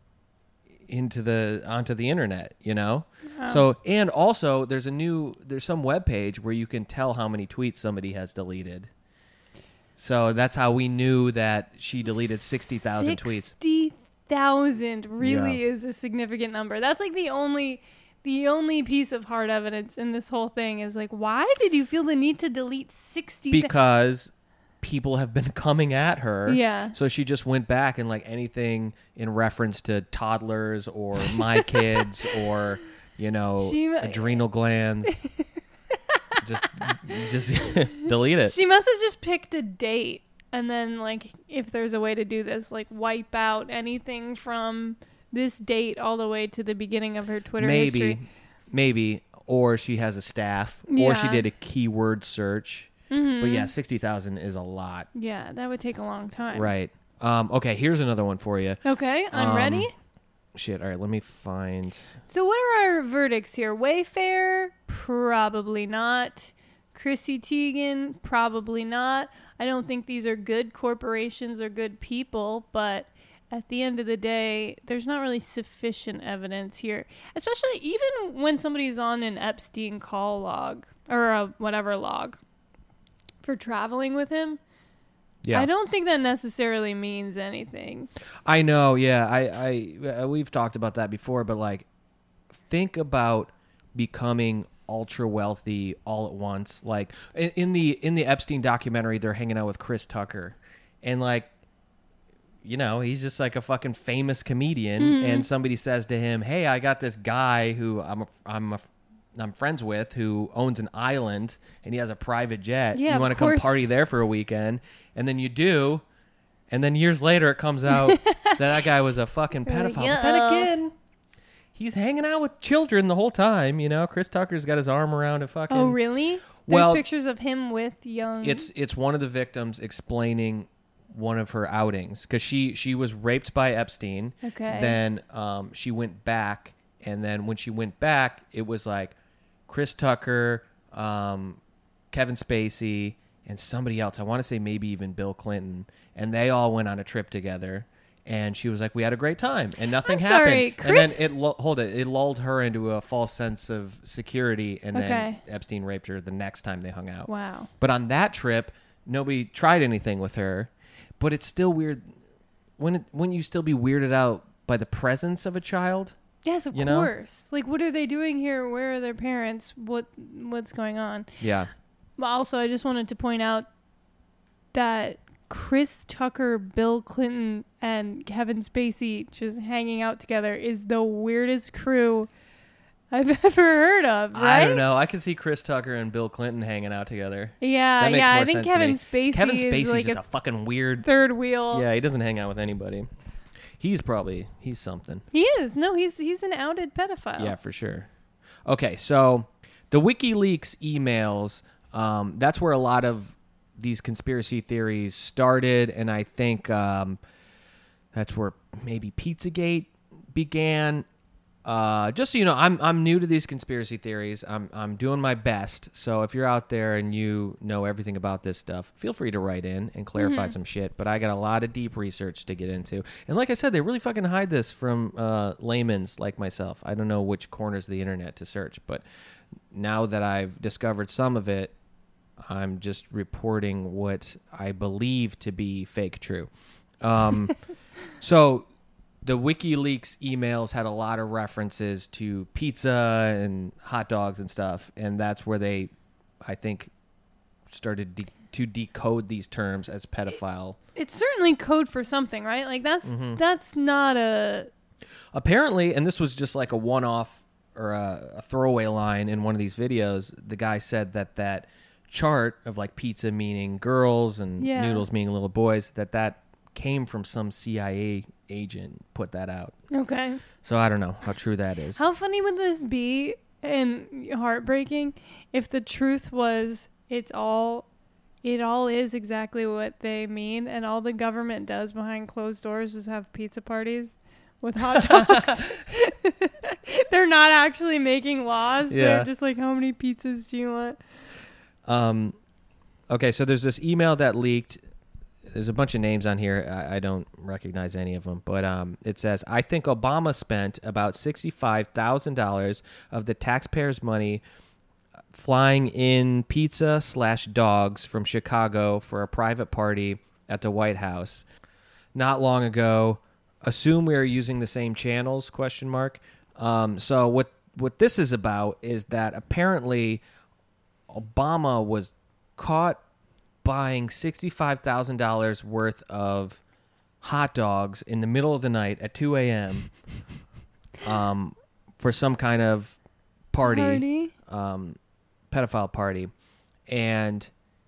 into the onto the internet, you know? Wow. So and also there's a new there's some webpage where you can tell how many tweets somebody has deleted. So that's how we knew that she deleted sixty thousand tweets. sixty thousand really Yeah. is a significant number. That's like the only the only piece of hard evidence in this whole thing is like, why did you feel the need to delete sixty? Because people have been coming at her. Yeah. So she just went back and like anything in reference to toddlers or my kids or, you know, She- adrenal glands. just just delete it. She must have just picked a date, and then like if there's a way to do this, like wipe out anything from this date all the way to the beginning of her Twitter maybe. history. Maybe. Or she has a staff. Or she Yeah. did a keyword search. Mhm. But yeah, sixty thousand is a lot. Yeah, that would take a long time. Right. Um, okay, here's another one for you. Okay, I'm Um, ready. Shit, all right, let me find... So what are our verdicts here? Wayfair? Probably not. Chrissy Teigen? Probably not. I don't think these are good corporations or good people, but at the end of the day, there's not really sufficient evidence here. Especially even when somebody's on an Epstein call log or a whatever log for traveling with him. Yeah. I don't think that necessarily means anything. I know, yeah. I, I, uh, we've talked about that before, but like, think about becoming ultra wealthy all at once. Like in, in the in the Epstein documentary, they're hanging out with Chris Tucker, and like, you know, he's just like a fucking famous comedian, Mm-hmm. and somebody says to him, "Hey, I got this guy who I'm a, I'm a, I'm friends with who owns an island, and he has a private jet. Yeah, you of want to come course. party there for a weekend?" And then you do. And then years later, it comes out that that guy was a fucking You're like, pedophile. But then "Uh-oh." again, he's hanging out with children the whole time. You know, Chris Tucker's got his arm around a fucking. Oh, really? There's Well, pictures of him with young. It's it's one of the victims explaining one of her outings because she she was raped by Epstein. Okay. Then um, she went back, and then when she went back, it was like Chris Tucker, um, Kevin Spacey, and somebody else. I want to say maybe even Bill Clinton, and they all went on a trip together. And she was like, "We had a great time, and nothing I'm happened." sorry, and then Chris- it lu- hold it, it lulled her into a false sense of security, and Okay. then Epstein raped her the next time they hung out. Wow. But on that trip, nobody tried anything with her. But it's still weird. When it, wouldn't you still be weirded out by the presence of a child? Yes, of You know? course. Like, what are they doing here? Where are their parents? What What's going on? Yeah. But also, I just wanted to point out that Chris Tucker, Bill Clinton, and Kevin Spacey just hanging out together is the weirdest crew I've ever heard of, right? I don't know. I can see Chris Tucker and Bill Clinton hanging out together. Yeah, That makes yeah. more I think sense to Kevin me. Spacey Kevin is Spacey's like just a, a fucking weird. third wheel. Yeah, he doesn't hang out with anybody. He's probably he's something. He is. No, he's he's an outed pedophile. Yeah, for sure. Okay, so the WikiLeaks emails, um, that's where a lot of these conspiracy theories started, and I think um, that's where maybe Pizzagate began. Uh, just so you know, I'm I'm new to these conspiracy theories. I'm I'm doing my best. So if you're out there and you know everything about this stuff, feel free to write in and clarify some shit. But I got a lot of deep research to get into. And like I said, they really fucking hide this from uh, layman's like myself. I don't know which corners of the internet to search, but now that I've discovered some of it, I'm just reporting what I believe to be fake true. Um, so the WikiLeaks emails had a lot of references to pizza and hot dogs and stuff, and that's where they, I think, started de- to decode these terms as pedophile. It's certainly code for something, right? Like that's Mm-hmm. that's not a Apparently, and this was just like a one-off or a, a throwaway line in one of these videos, the guy said that that chart of like pizza meaning girls and Yeah. noodles meaning little boys, that that came from some C I A agent put that out. okay. So I don't know how true that is. How funny would this be and heartbreaking if the truth was it's all it all is exactly what they mean and all the government does behind closed doors is have pizza parties with hot dogs. They're not actually making laws. Yeah. They're just like, how many pizzas do you want? Um, okay, so there's this email that leaked. There's a bunch of names on here. I, I don't recognize any of them, but um, it says, I think Obama spent about sixty-five thousand dollars of the taxpayers' money flying in pizza slash dogs from Chicago for a private party at the White House. Not long ago, assume we are using the same channels, question mark. Um, so what, what this is about is that apparently Obama was caught buying sixty-five thousand dollars worth of hot dogs in the middle of the night at two a.m. um, for some kind of party, Party? Um, pedophile party. And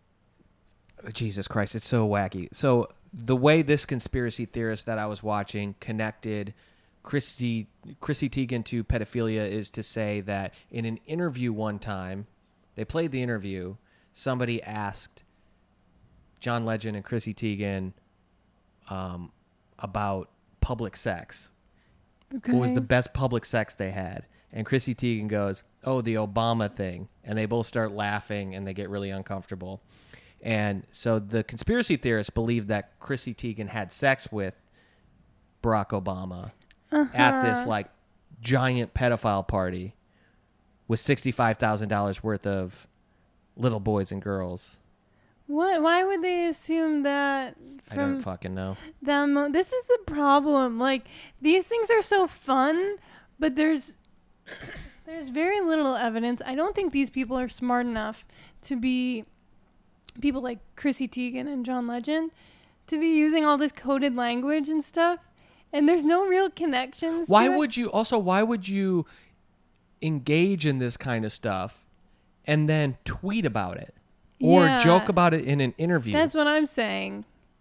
Jesus Christ, it's so wacky. So the way this conspiracy theorist that I was watching connected Chrissy, Chrissy Teigen to pedophilia is to say that in an interview one time, they played the interview, somebody asked John Legend and Chrissy Teigen um, about public sex. Okay. What was the best public sex they had? And Chrissy Teigen goes, oh, the Obama thing. And they both start laughing and they get really uncomfortable. And so the conspiracy theorists believe that Chrissy Teigen had sex with Barack Obama at this like giant pedophile party with sixty-five thousand dollars worth of little boys and girls. What? Why would they assume that I don't from fucking know. them? This is the problem. Like, these things are so fun, but there's there's very little evidence. I don't think these people are smart enough to be people like Chrissy Teigen and John Legend to be using all this coded language and stuff. And there's no real connections. Why to it. would you also why would you engage in this kind of stuff and then tweet about it or Yeah. joke about it in an interview? That's what I'm saying.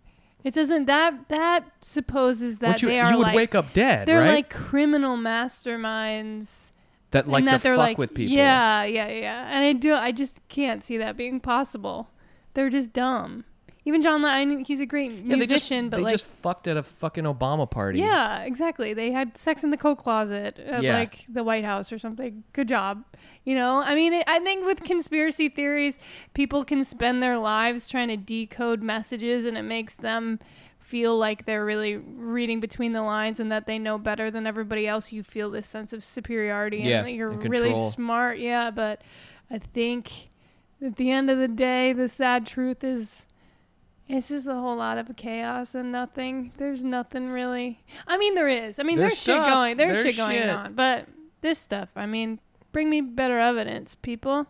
It doesn't. That that supposes that Wouldn't you, they are you would like wake up dead, they're right? like criminal masterminds. that like and to that they're fuck like, with people. Yeah, yeah, yeah. And I do. I just can't see that being possible. They're just dumb. Even John Lennon, he's a great Yeah, they just, musician, but they like, just fucked at a fucking Obama party. yeah, exactly. They had sex in the coat closet at Yeah. like the White House or something. Good job. You know, I mean, it, I think with conspiracy theories, people can spend their lives trying to decode messages, and it makes them feel like they're really reading between the lines and that they know better than everybody else. You feel this sense of superiority Yeah, and that you're and really control. smart. Yeah, but I think at the end of the day, the sad truth is it's just a whole lot of chaos and nothing. There's nothing really. I mean, there is. I mean, there's, There's shit stuff. going. There's, There's shit going shit. on. But this stuff, I mean, bring me better evidence, people.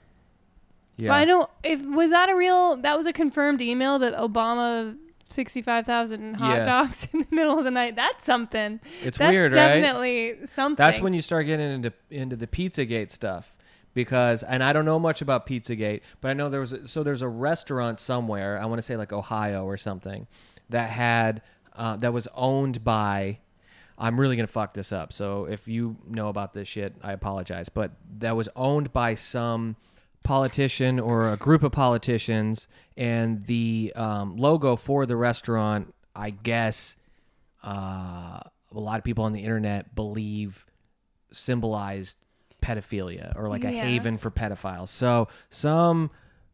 Yeah. But I don't. If was that a real? That was a confirmed email that Obama sixty-five thousand hot Yeah. dogs in the middle of the night. That's something. It's That's weird, right? definitely something. That's when you start getting into into the Pizzagate stuff. Because, and I don't know much about Pizzagate, but I know there was, a, so there's a restaurant somewhere, I want to say like Ohio or something, that had, uh, that was owned by, I'm really going to fuck this up. So if you know about this shit, I apologize. But that was owned by some politician or a group of politicians, and the um, logo for the restaurant, I guess, uh, a lot of people on the internet believe symbolized pedophilia or like a Yeah. haven for pedophiles. So some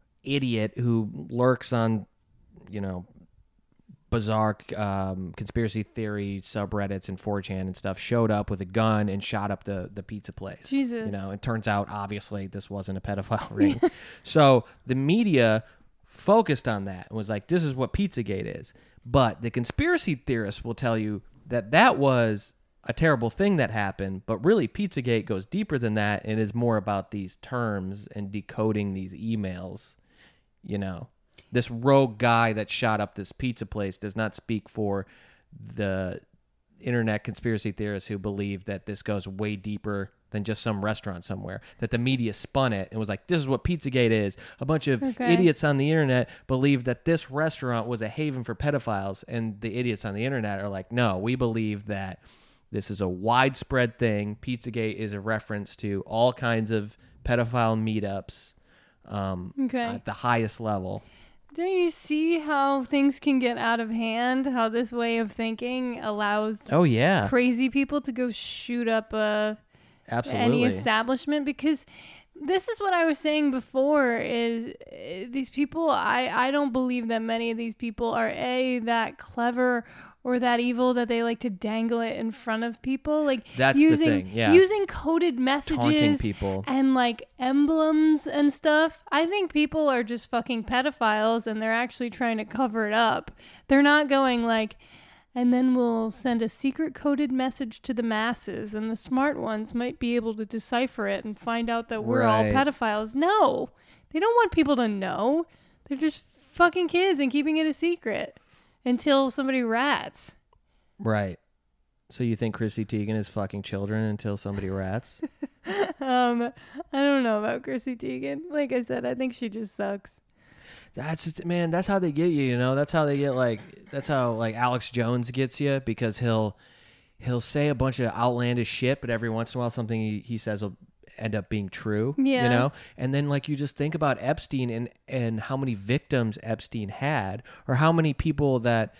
idiot who lurks on, you know, bizarre um, conspiracy theory subreddits and four chan and stuff showed up with a gun and shot up the, the pizza place. Jesus. You know, it turns out obviously this wasn't a pedophile ring. So the media focused on that and was like, this is what Pizzagate is. But the conspiracy theorists will tell you that that was a terrible thing that happened, but really Pizzagate goes deeper than that and is more about these terms and decoding these emails. You know, this rogue guy that shot up this pizza place does not speak for the internet conspiracy theorists who believe that this goes way deeper than just some restaurant somewhere, that the media spun it and was like, this is what Pizzagate is. A bunch of Okay. idiots on the internet believe that this restaurant was a haven for pedophiles, and the idiots on the internet are like, no, we believe that this is a widespread thing. Pizzagate is a reference to all kinds of pedophile meetups um, Okay. at the highest level. Do you see how things can get out of hand? How this way of thinking allows Oh, yeah. crazy people to go shoot up a Absolutely. any establishment? Because this is what I was saying before is uh, these people, I, I don't believe that many of these people are A, that clever or that evil that they like to dangle it in front of people. Like That's the using, thing, yeah. using coded messages Taunting people. and like emblems and stuff. I think people are just fucking pedophiles and they're actually trying to cover it up. They're not going like, and then we'll send a secret coded message to the masses and the smart ones might be able to decipher it and find out that we're all Right. pedophiles. No, they don't want people to know. They're just fucking kids and keeping it a secret until somebody rats. Right. So you think Chrissy Teigen is fucking children until somebody rats? Um, I don't know about Chrissy Teigen. Like I said, I think she just sucks. That's man. That's how they get you. You know. That's how they get like. That's how like Alex Jones gets you, because he'll he'll say a bunch of outlandish shit, but every once in a while something he, he says will end up being true. Yeah. You know. And then like you just think about Epstein and and how many victims Epstein had, or how many people that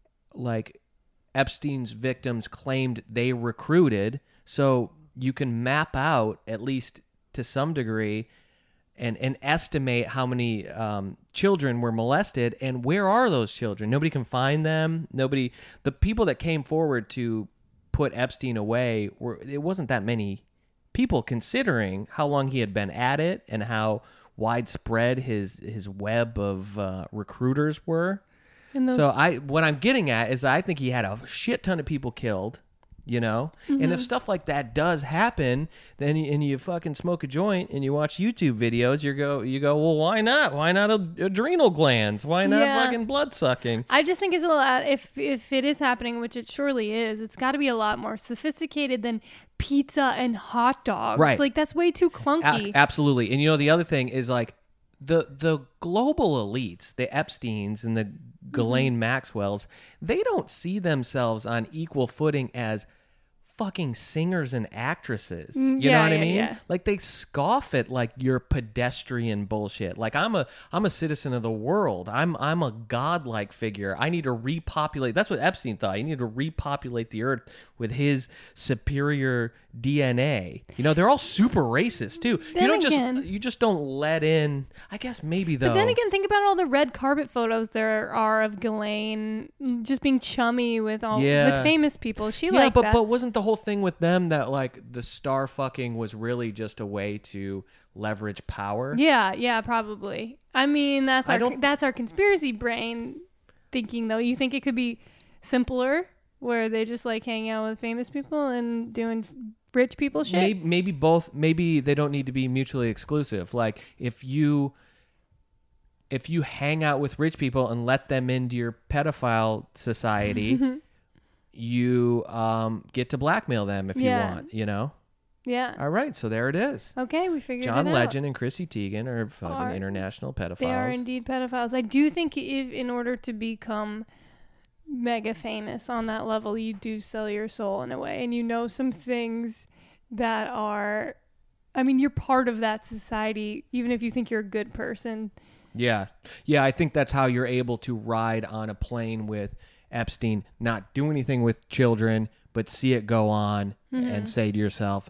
like Epstein's victims claimed they recruited. So you can map out, at least to some degree, and, and estimate how many um, children were molested, and where are those children? Nobody can find them. Nobody, the people that came forward to put Epstein away, were it wasn't that many people, considering how long he had been at it and how widespread his his web of uh, recruiters were. And those, So I, what I'm getting at is I think he had a shit ton of people killed, you know? And if stuff like that does happen, then you, and you fucking smoke a joint and you watch YouTube videos, you go, you go, well, why not? Why not ad- adrenal glands? Why not Yeah. fucking blood sucking? I just think it's a lot. If if it is happening, which it surely is, it's got to be a lot more sophisticated than pizza and hot dogs. Right. Like that's way too A- clunky. absolutely. And you know, the other thing is like, the the global elites, the Epsteins and the Ghislaine Mm-hmm. Maxwells, they don't see themselves on equal footing as fucking singers and actresses. You Mm, yeah, know what I yeah, mean? yeah. Like they scoff at like your pedestrian bullshit. Like I'm a I'm a citizen of the world. I'm I'm a godlike figure. I need to repopulate. That's what Epstein thought. He needed to repopulate the earth with his superior D N A. You know, they're all super racist too. Then you don't again- just you just don't let in. I guess maybe though. But then again, think about all the red carpet photos there are of Ghislaine just being chummy with all Yeah. with famous people. She yeah, liked but that. but wasn't the whole thing with them that like the star fucking was really just a way to leverage power? Yeah, yeah, probably. I mean, that's I our don't- that's our conspiracy brain thinking though. You think it could be simpler where they just like hang out with famous people and doing rich people shit? Maybe, maybe both. Maybe they don't need to be mutually exclusive. Like if you if you hang out with rich people and let them into your pedophile society, you um, get to blackmail them if Yeah. you want. You know. Yeah. All right, so there it is. Okay, we figured John it out. Legend and Chrissy Teigen are fucking Are- international pedophiles. They are indeed pedophiles. I do think if in order to become mega famous on that level, you do sell your soul in a way, and you know some things that are. I mean, you're part of that society, even if you think you're a good person. Yeah. Yeah, I think that's how you're able to ride on a plane with Epstein, not do anything with children, but see it go on Mm-hmm. and say to yourself,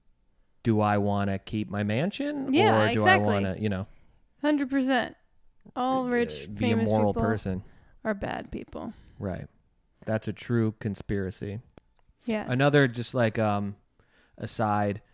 do I want to keep my mansion? Yeah, or do exactly. I want to, you know, Hundred percent. All rich, be a famous moral people person? are bad people. Right. That's a true conspiracy. Yeah. Another just like um aside,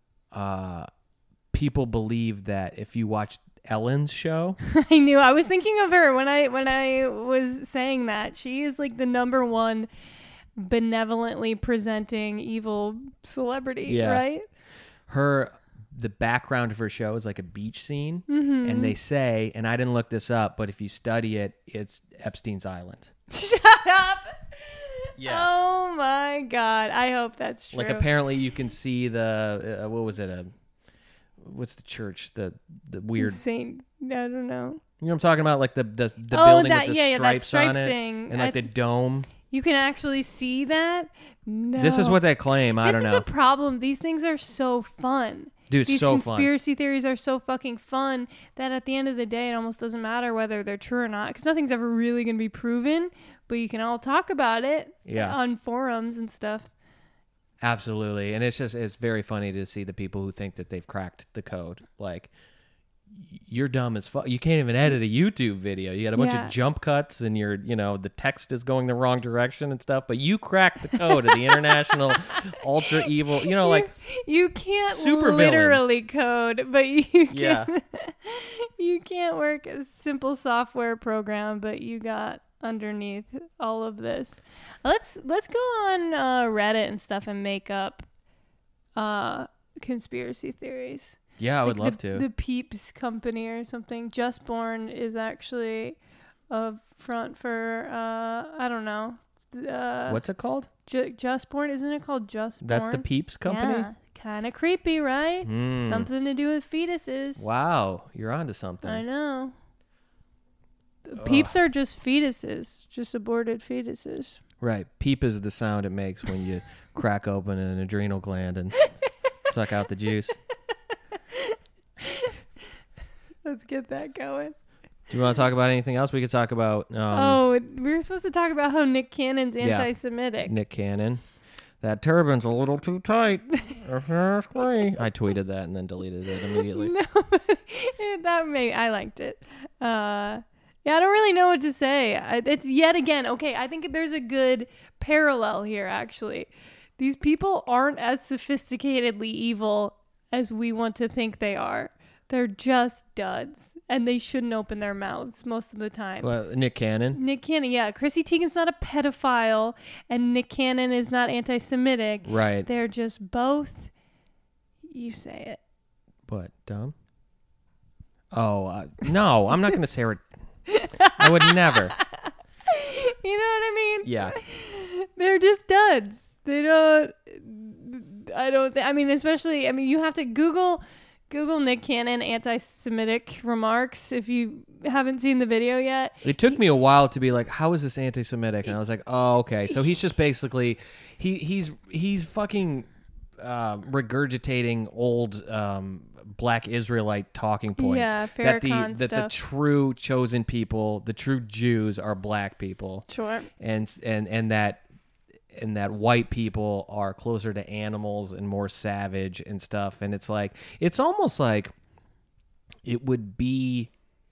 uh people believe that if you watch Ellen's show, I knew. I was thinking of her when I when I was saying that. She is like the number one benevolently presenting evil celebrity, Yeah. right? her the background of her show is like a beach scene, Mm-hmm. and they say, and I didn't look this up, but if you study it, it's Epstein's Island. Shut up. Yeah. Oh my god. I hope that's true. Like apparently you can see the uh, what was it a what's the church the the weird Saint. I don't know. you know what I'm talking about, like the the, the Oh, building that- with the yeah, yeah, that stripes stripe on it thing. and like I- the dome. You can actually see that. No. This is what they claim. I This don't is know, a problem. These things are so fun. dude. These So fun. conspiracy theories are so fucking fun that at the end of the day, it almost doesn't matter whether they're true or not, because nothing's ever really going to be proven. But you can all talk about it Yeah. on forums and stuff. Absolutely. And it's just, it's very funny to see the people who think that they've cracked the code. Like, y- you're dumb as fuck. You can't even edit a YouTube video. You got a bunch Yeah. of jump cuts and you're, you know, the text is going the wrong direction and stuff, but you cracked the code of the international ultra evil, you know, like, You can't Super literally code, but you can. Yeah. You can't work a simple software program, but you got underneath all of this. Let's let's go on uh, Reddit and stuff and make up uh, conspiracy theories. yeah, I would Like love the, to. The Peeps Company or something. Just Born is actually a front for uh, I don't know. Uh, What's it called? Ju- Just Born, isn't it called Just Born? That's the Peeps Company? Yeah, kind of creepy, right? Hmm. Something to do with fetuses. Wow, you're onto something. I know. Peeps are just fetuses, just aborted fetuses. Right. Peep is the sound it makes when you crack open an adrenal gland and suck out the juice. Let's get that going. Do you want to talk about anything else? We could talk about um, oh, we were supposed to talk about how Nick Cannon's Yeah. anti-Semitic. Nick Cannon. That turban's a little too tight. I tweeted that and then deleted it immediately. No, but that may I liked it. Uh, yeah, I don't really know what to say. I, it's yet again okay. I think there's a good parallel here. Actually, these people aren't as sophisticatedly evil as we want to think they are. They're just duds, and they shouldn't open their mouths most of the time. Well, Nick Cannon. Nick Cannon, yeah, Chrissy Teigen's not a pedophile, and Nick Cannon is not anti-Semitic. Right. They're just both. You say it. What? Dumb? Oh, uh, no. I'm not going to say her. I would never. You know what I mean? Yeah. They're just duds. They don't. I don't. Th- I mean, especially. I mean, you have to Google Google Nick Cannon anti-Semitic remarks if you haven't seen the video yet. It took me a while to be like, how is this anti-Semitic? And I was like, oh, okay. So he's just basically he he's he's fucking uh, regurgitating old um, Black Israelite talking points. Yeah, that the Farrakhan that the stuff. true chosen people, the true Jews, are black people. Sure. and and and that and that white people are closer to animals and more savage and stuff. And it's like it's almost like it would be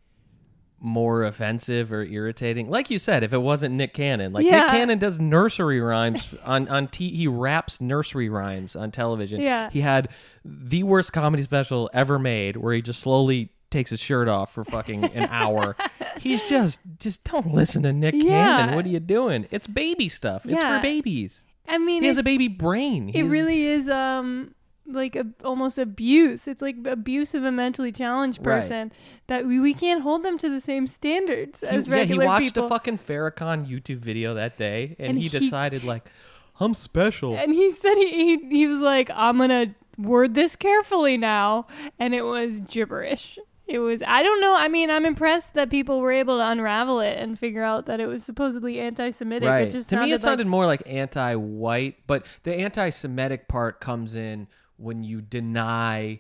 more offensive or irritating, like you said, if it wasn't Nick Cannon. Like Yeah. Nick Cannon does nursery rhymes on on t- he raps nursery rhymes on television. Yeah. He had the worst comedy special ever made, where he just slowly takes his shirt off for fucking an hour. He's just just don't listen to Nick Yeah. Cannon. What are you doing? It's baby stuff. It's Yeah. for babies. I mean, He has it, a baby brain. it He's- really is um like a, almost abuse. It's like abuse of a mentally challenged Right. person that we, we can't hold them to the same standards he, as yeah, he regular watched people. a fucking Farrakhan YouTube video that day, and, And he he- decided like, I'm special. And he said he, he he was like, I'm gonna word this carefully now, and it was gibberish. It was, I don't know. I mean, I'm impressed that people were able to unravel it and figure out that it was supposedly anti-Semitic. Right. It just To me, sounded it sounded like, more like anti-white, but the anti-Semitic part comes in when you deny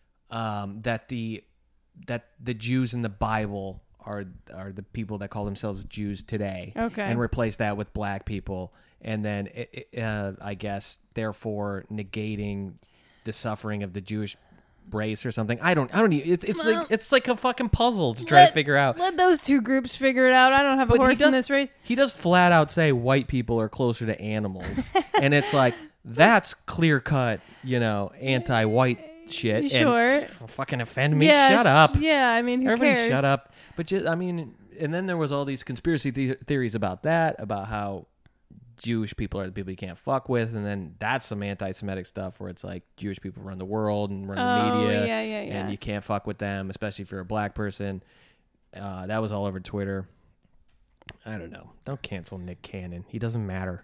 um, that the that the Jews in the Bible are are the people that call themselves Jews today, Okay. and replace that with black people, and then it, it, uh, I guess therefore negating the suffering of the Jewish race or something. I don't. I don't. e- It's it's Well, like it's like a fucking puzzle to try let- to figure out. Let those two groups figure it out. I don't have a But he horse does, in this race. he does flat out say white people are closer to animals. And it's like, that's clear cut, you know, anti-white shit. Sure. And fucking offend me. yeah, Shut up. Yeah, I mean, who Everybody cares? shut up. But just, I mean, and then there was all these conspiracy the- theories about that, about how Jewish people are the people you can't fuck with. And then that's some anti-Semitic stuff where it's like Jewish people run the world and run the Oh, media. yeah, yeah, yeah. And you can't fuck with them, especially if you're a black person. Uh, that was all over Twitter. I don't know. Don't cancel Nick Cannon. He doesn't matter.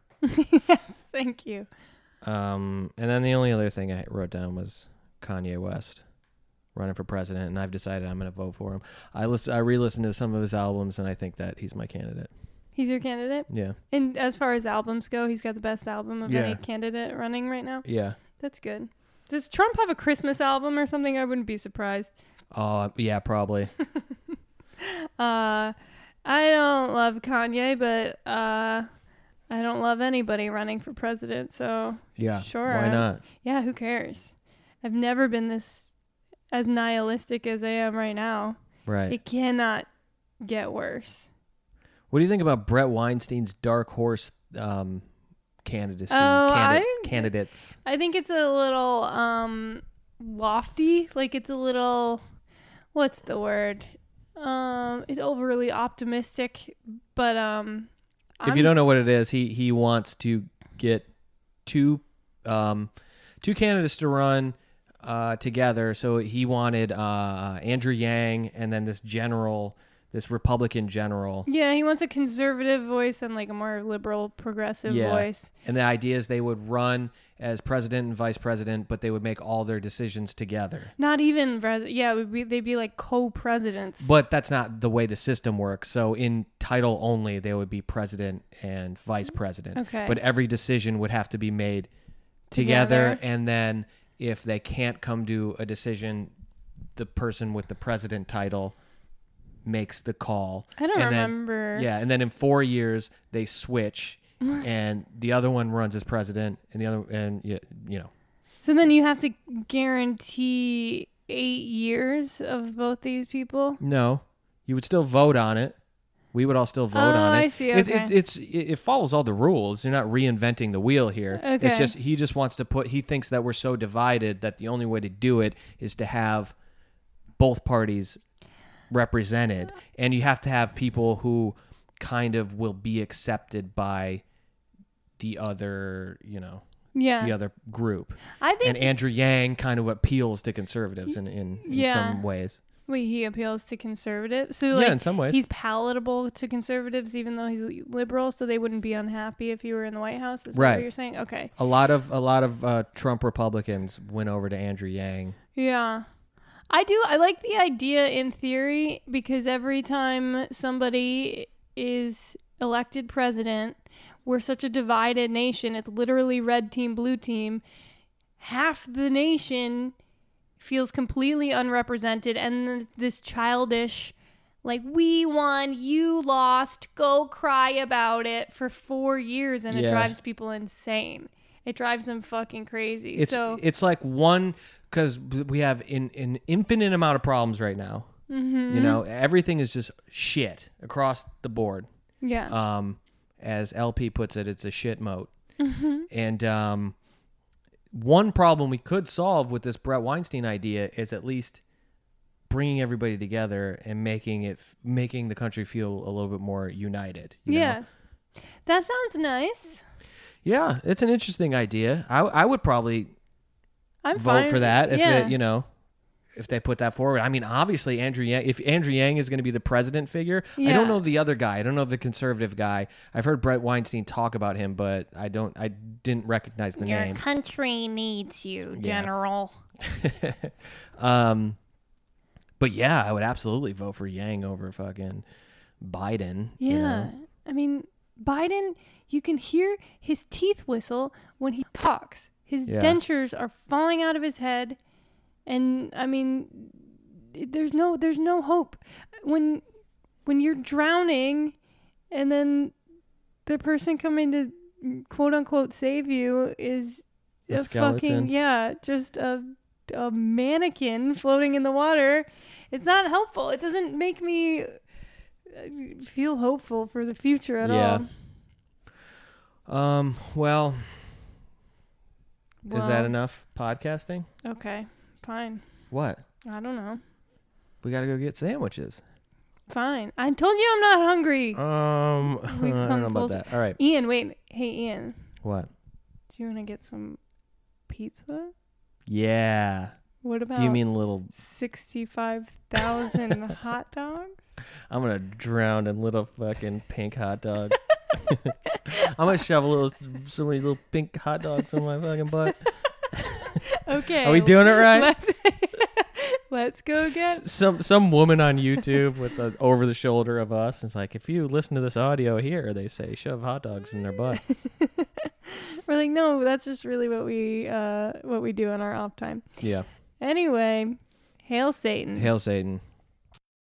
Thank you. Um, and then the only other thing I wrote down was Kanye West running for president, and I've decided I'm going to vote for him. I listen, I re-listened to some of his albums, and I think that he's my candidate. He's your candidate? Yeah, And as far as albums go, he's got the best album of Yeah. any candidate running right now. yeah. That's good. Does Trump have a Christmas album or something? I wouldn't be surprised. Oh, yeah, probably. Uh, I don't love Kanye, but uh, I don't love anybody running for president. So Yeah, Sure, Why I'm- not? yeah, who cares? I've never been this as nihilistic as I am right now. Right. It cannot get worse. What do you think about Brett Weinstein's dark horse um, candidacy? Oh, candid- I- candidates. I think it's a little um lofty. Like it's a little, what's the word? Um, it's overly optimistic. But um, If I'm- you don't know what it is, he he wants to get two um, two candidates to run uh, together. So he wanted uh, Andrew Yang and then this general, this Republican general. yeah, he wants a conservative voice and like a more liberal, progressive Yeah. voice. And the idea is they would run as president and vice president, but they would make all their decisions together. Not even, pres- yeah, it would be, they'd be like co-presidents. But that's not the way the system works. So in title only, they would be president and vice president. Okay. But every decision would have to be made together. Together. And then if they can't come to a decision, the person with the president title makes the call. I don't And then- remember. yeah. And then in four years, they switch. And the other one runs as president, and the other, and you, you know, So then you have to guarantee eight years of both these people. no, you would still vote on it. We would all still vote Oh, on it. I see, It, okay. it, it's it, it follows all the rules. You're not reinventing the wheel here. Okay. It's just he just wants to put. He thinks that we're so divided that the only way to do it is to have both parties represented, and you have to have people who kind of will be accepted by the other, you know, Yeah. the other group. I think And Andrew Yang kind of appeals to conservatives in in, in Yeah. some ways. wait, he appeals to conservatives. So Yeah, like in some ways. he's palatable to conservatives even though he's liberal, so they wouldn't be unhappy if he were in the White House. Is that Right. what you're saying? Okay. A lot of a lot of uh, Trump Republicans went over to Andrew Yang. Yeah. I do. I like the idea in theory because every time somebody is elected president, we're such a divided nation. It's literally red team, blue team. Half the nation feels completely unrepresented, and this childish, like, we won, you lost, go cry about it for four years, and Yeah. it drives people insane. It drives them fucking crazy. It's so it's like one, because we have an, an infinite amount of problems right now. mm-hmm. You know, everything is just shit across the board. yeah. Um, as L P puts it, it's a shit moat. mm-hmm. And um, one problem we could solve with this Brett Weinstein idea is at least bringing everybody together and making it making the country feel a little bit more united. You Yeah. know? That sounds nice. Yeah, it's an interesting idea. I I would probably I'm vote fine. for that if yeah. it, you know, if they put that forward. I mean, obviously Andrew Yang, if Andrew Yang is going to be the president figure, I Yeah. don't know the other guy. I don't know the conservative guy. I've heard Brett Weinstein talk about him, but I don't I didn't recognize the Your name. country needs you, Yeah. General. um but yeah, I would absolutely vote for Yang over fucking Biden. Yeah. You know? I mean, Biden, you can hear his teeth whistle when he talks. His Yeah. dentures are falling out of his head. And I mean, there's no there's no hope. When when you're drowning and then the person coming to quote unquote save you is A a skeleton. fucking yeah, just a a mannequin floating in the water. It's not helpful. It doesn't make me uh, feel hopeful for the future at Yeah. all. Um well, is that Well, enough podcasting? Okay, fine. What? I don't know. We got to go get sandwiches. Fine. I told you I'm not hungry. Um, We've I come don't know full about cir- that. All right. Ian, wait. Hey, Ian. What? Do you want to get some pizza? Yeah. What about Do you mean little? sixty-five thousand hot dogs? I'm gonna drown in little fucking pink hot dogs. I'm gonna shove a little, so many little pink hot dogs in my fucking butt. Okay. Are we doing it right? Let's, let's go get... S- Some some woman on YouTube with the over the shoulder of us is like, if you listen to this audio here, they say shove hot dogs in their butt. We're like, no, that's just really what we uh, what we do in our off time. Yeah. Anyway, hail Satan. Hail Satan.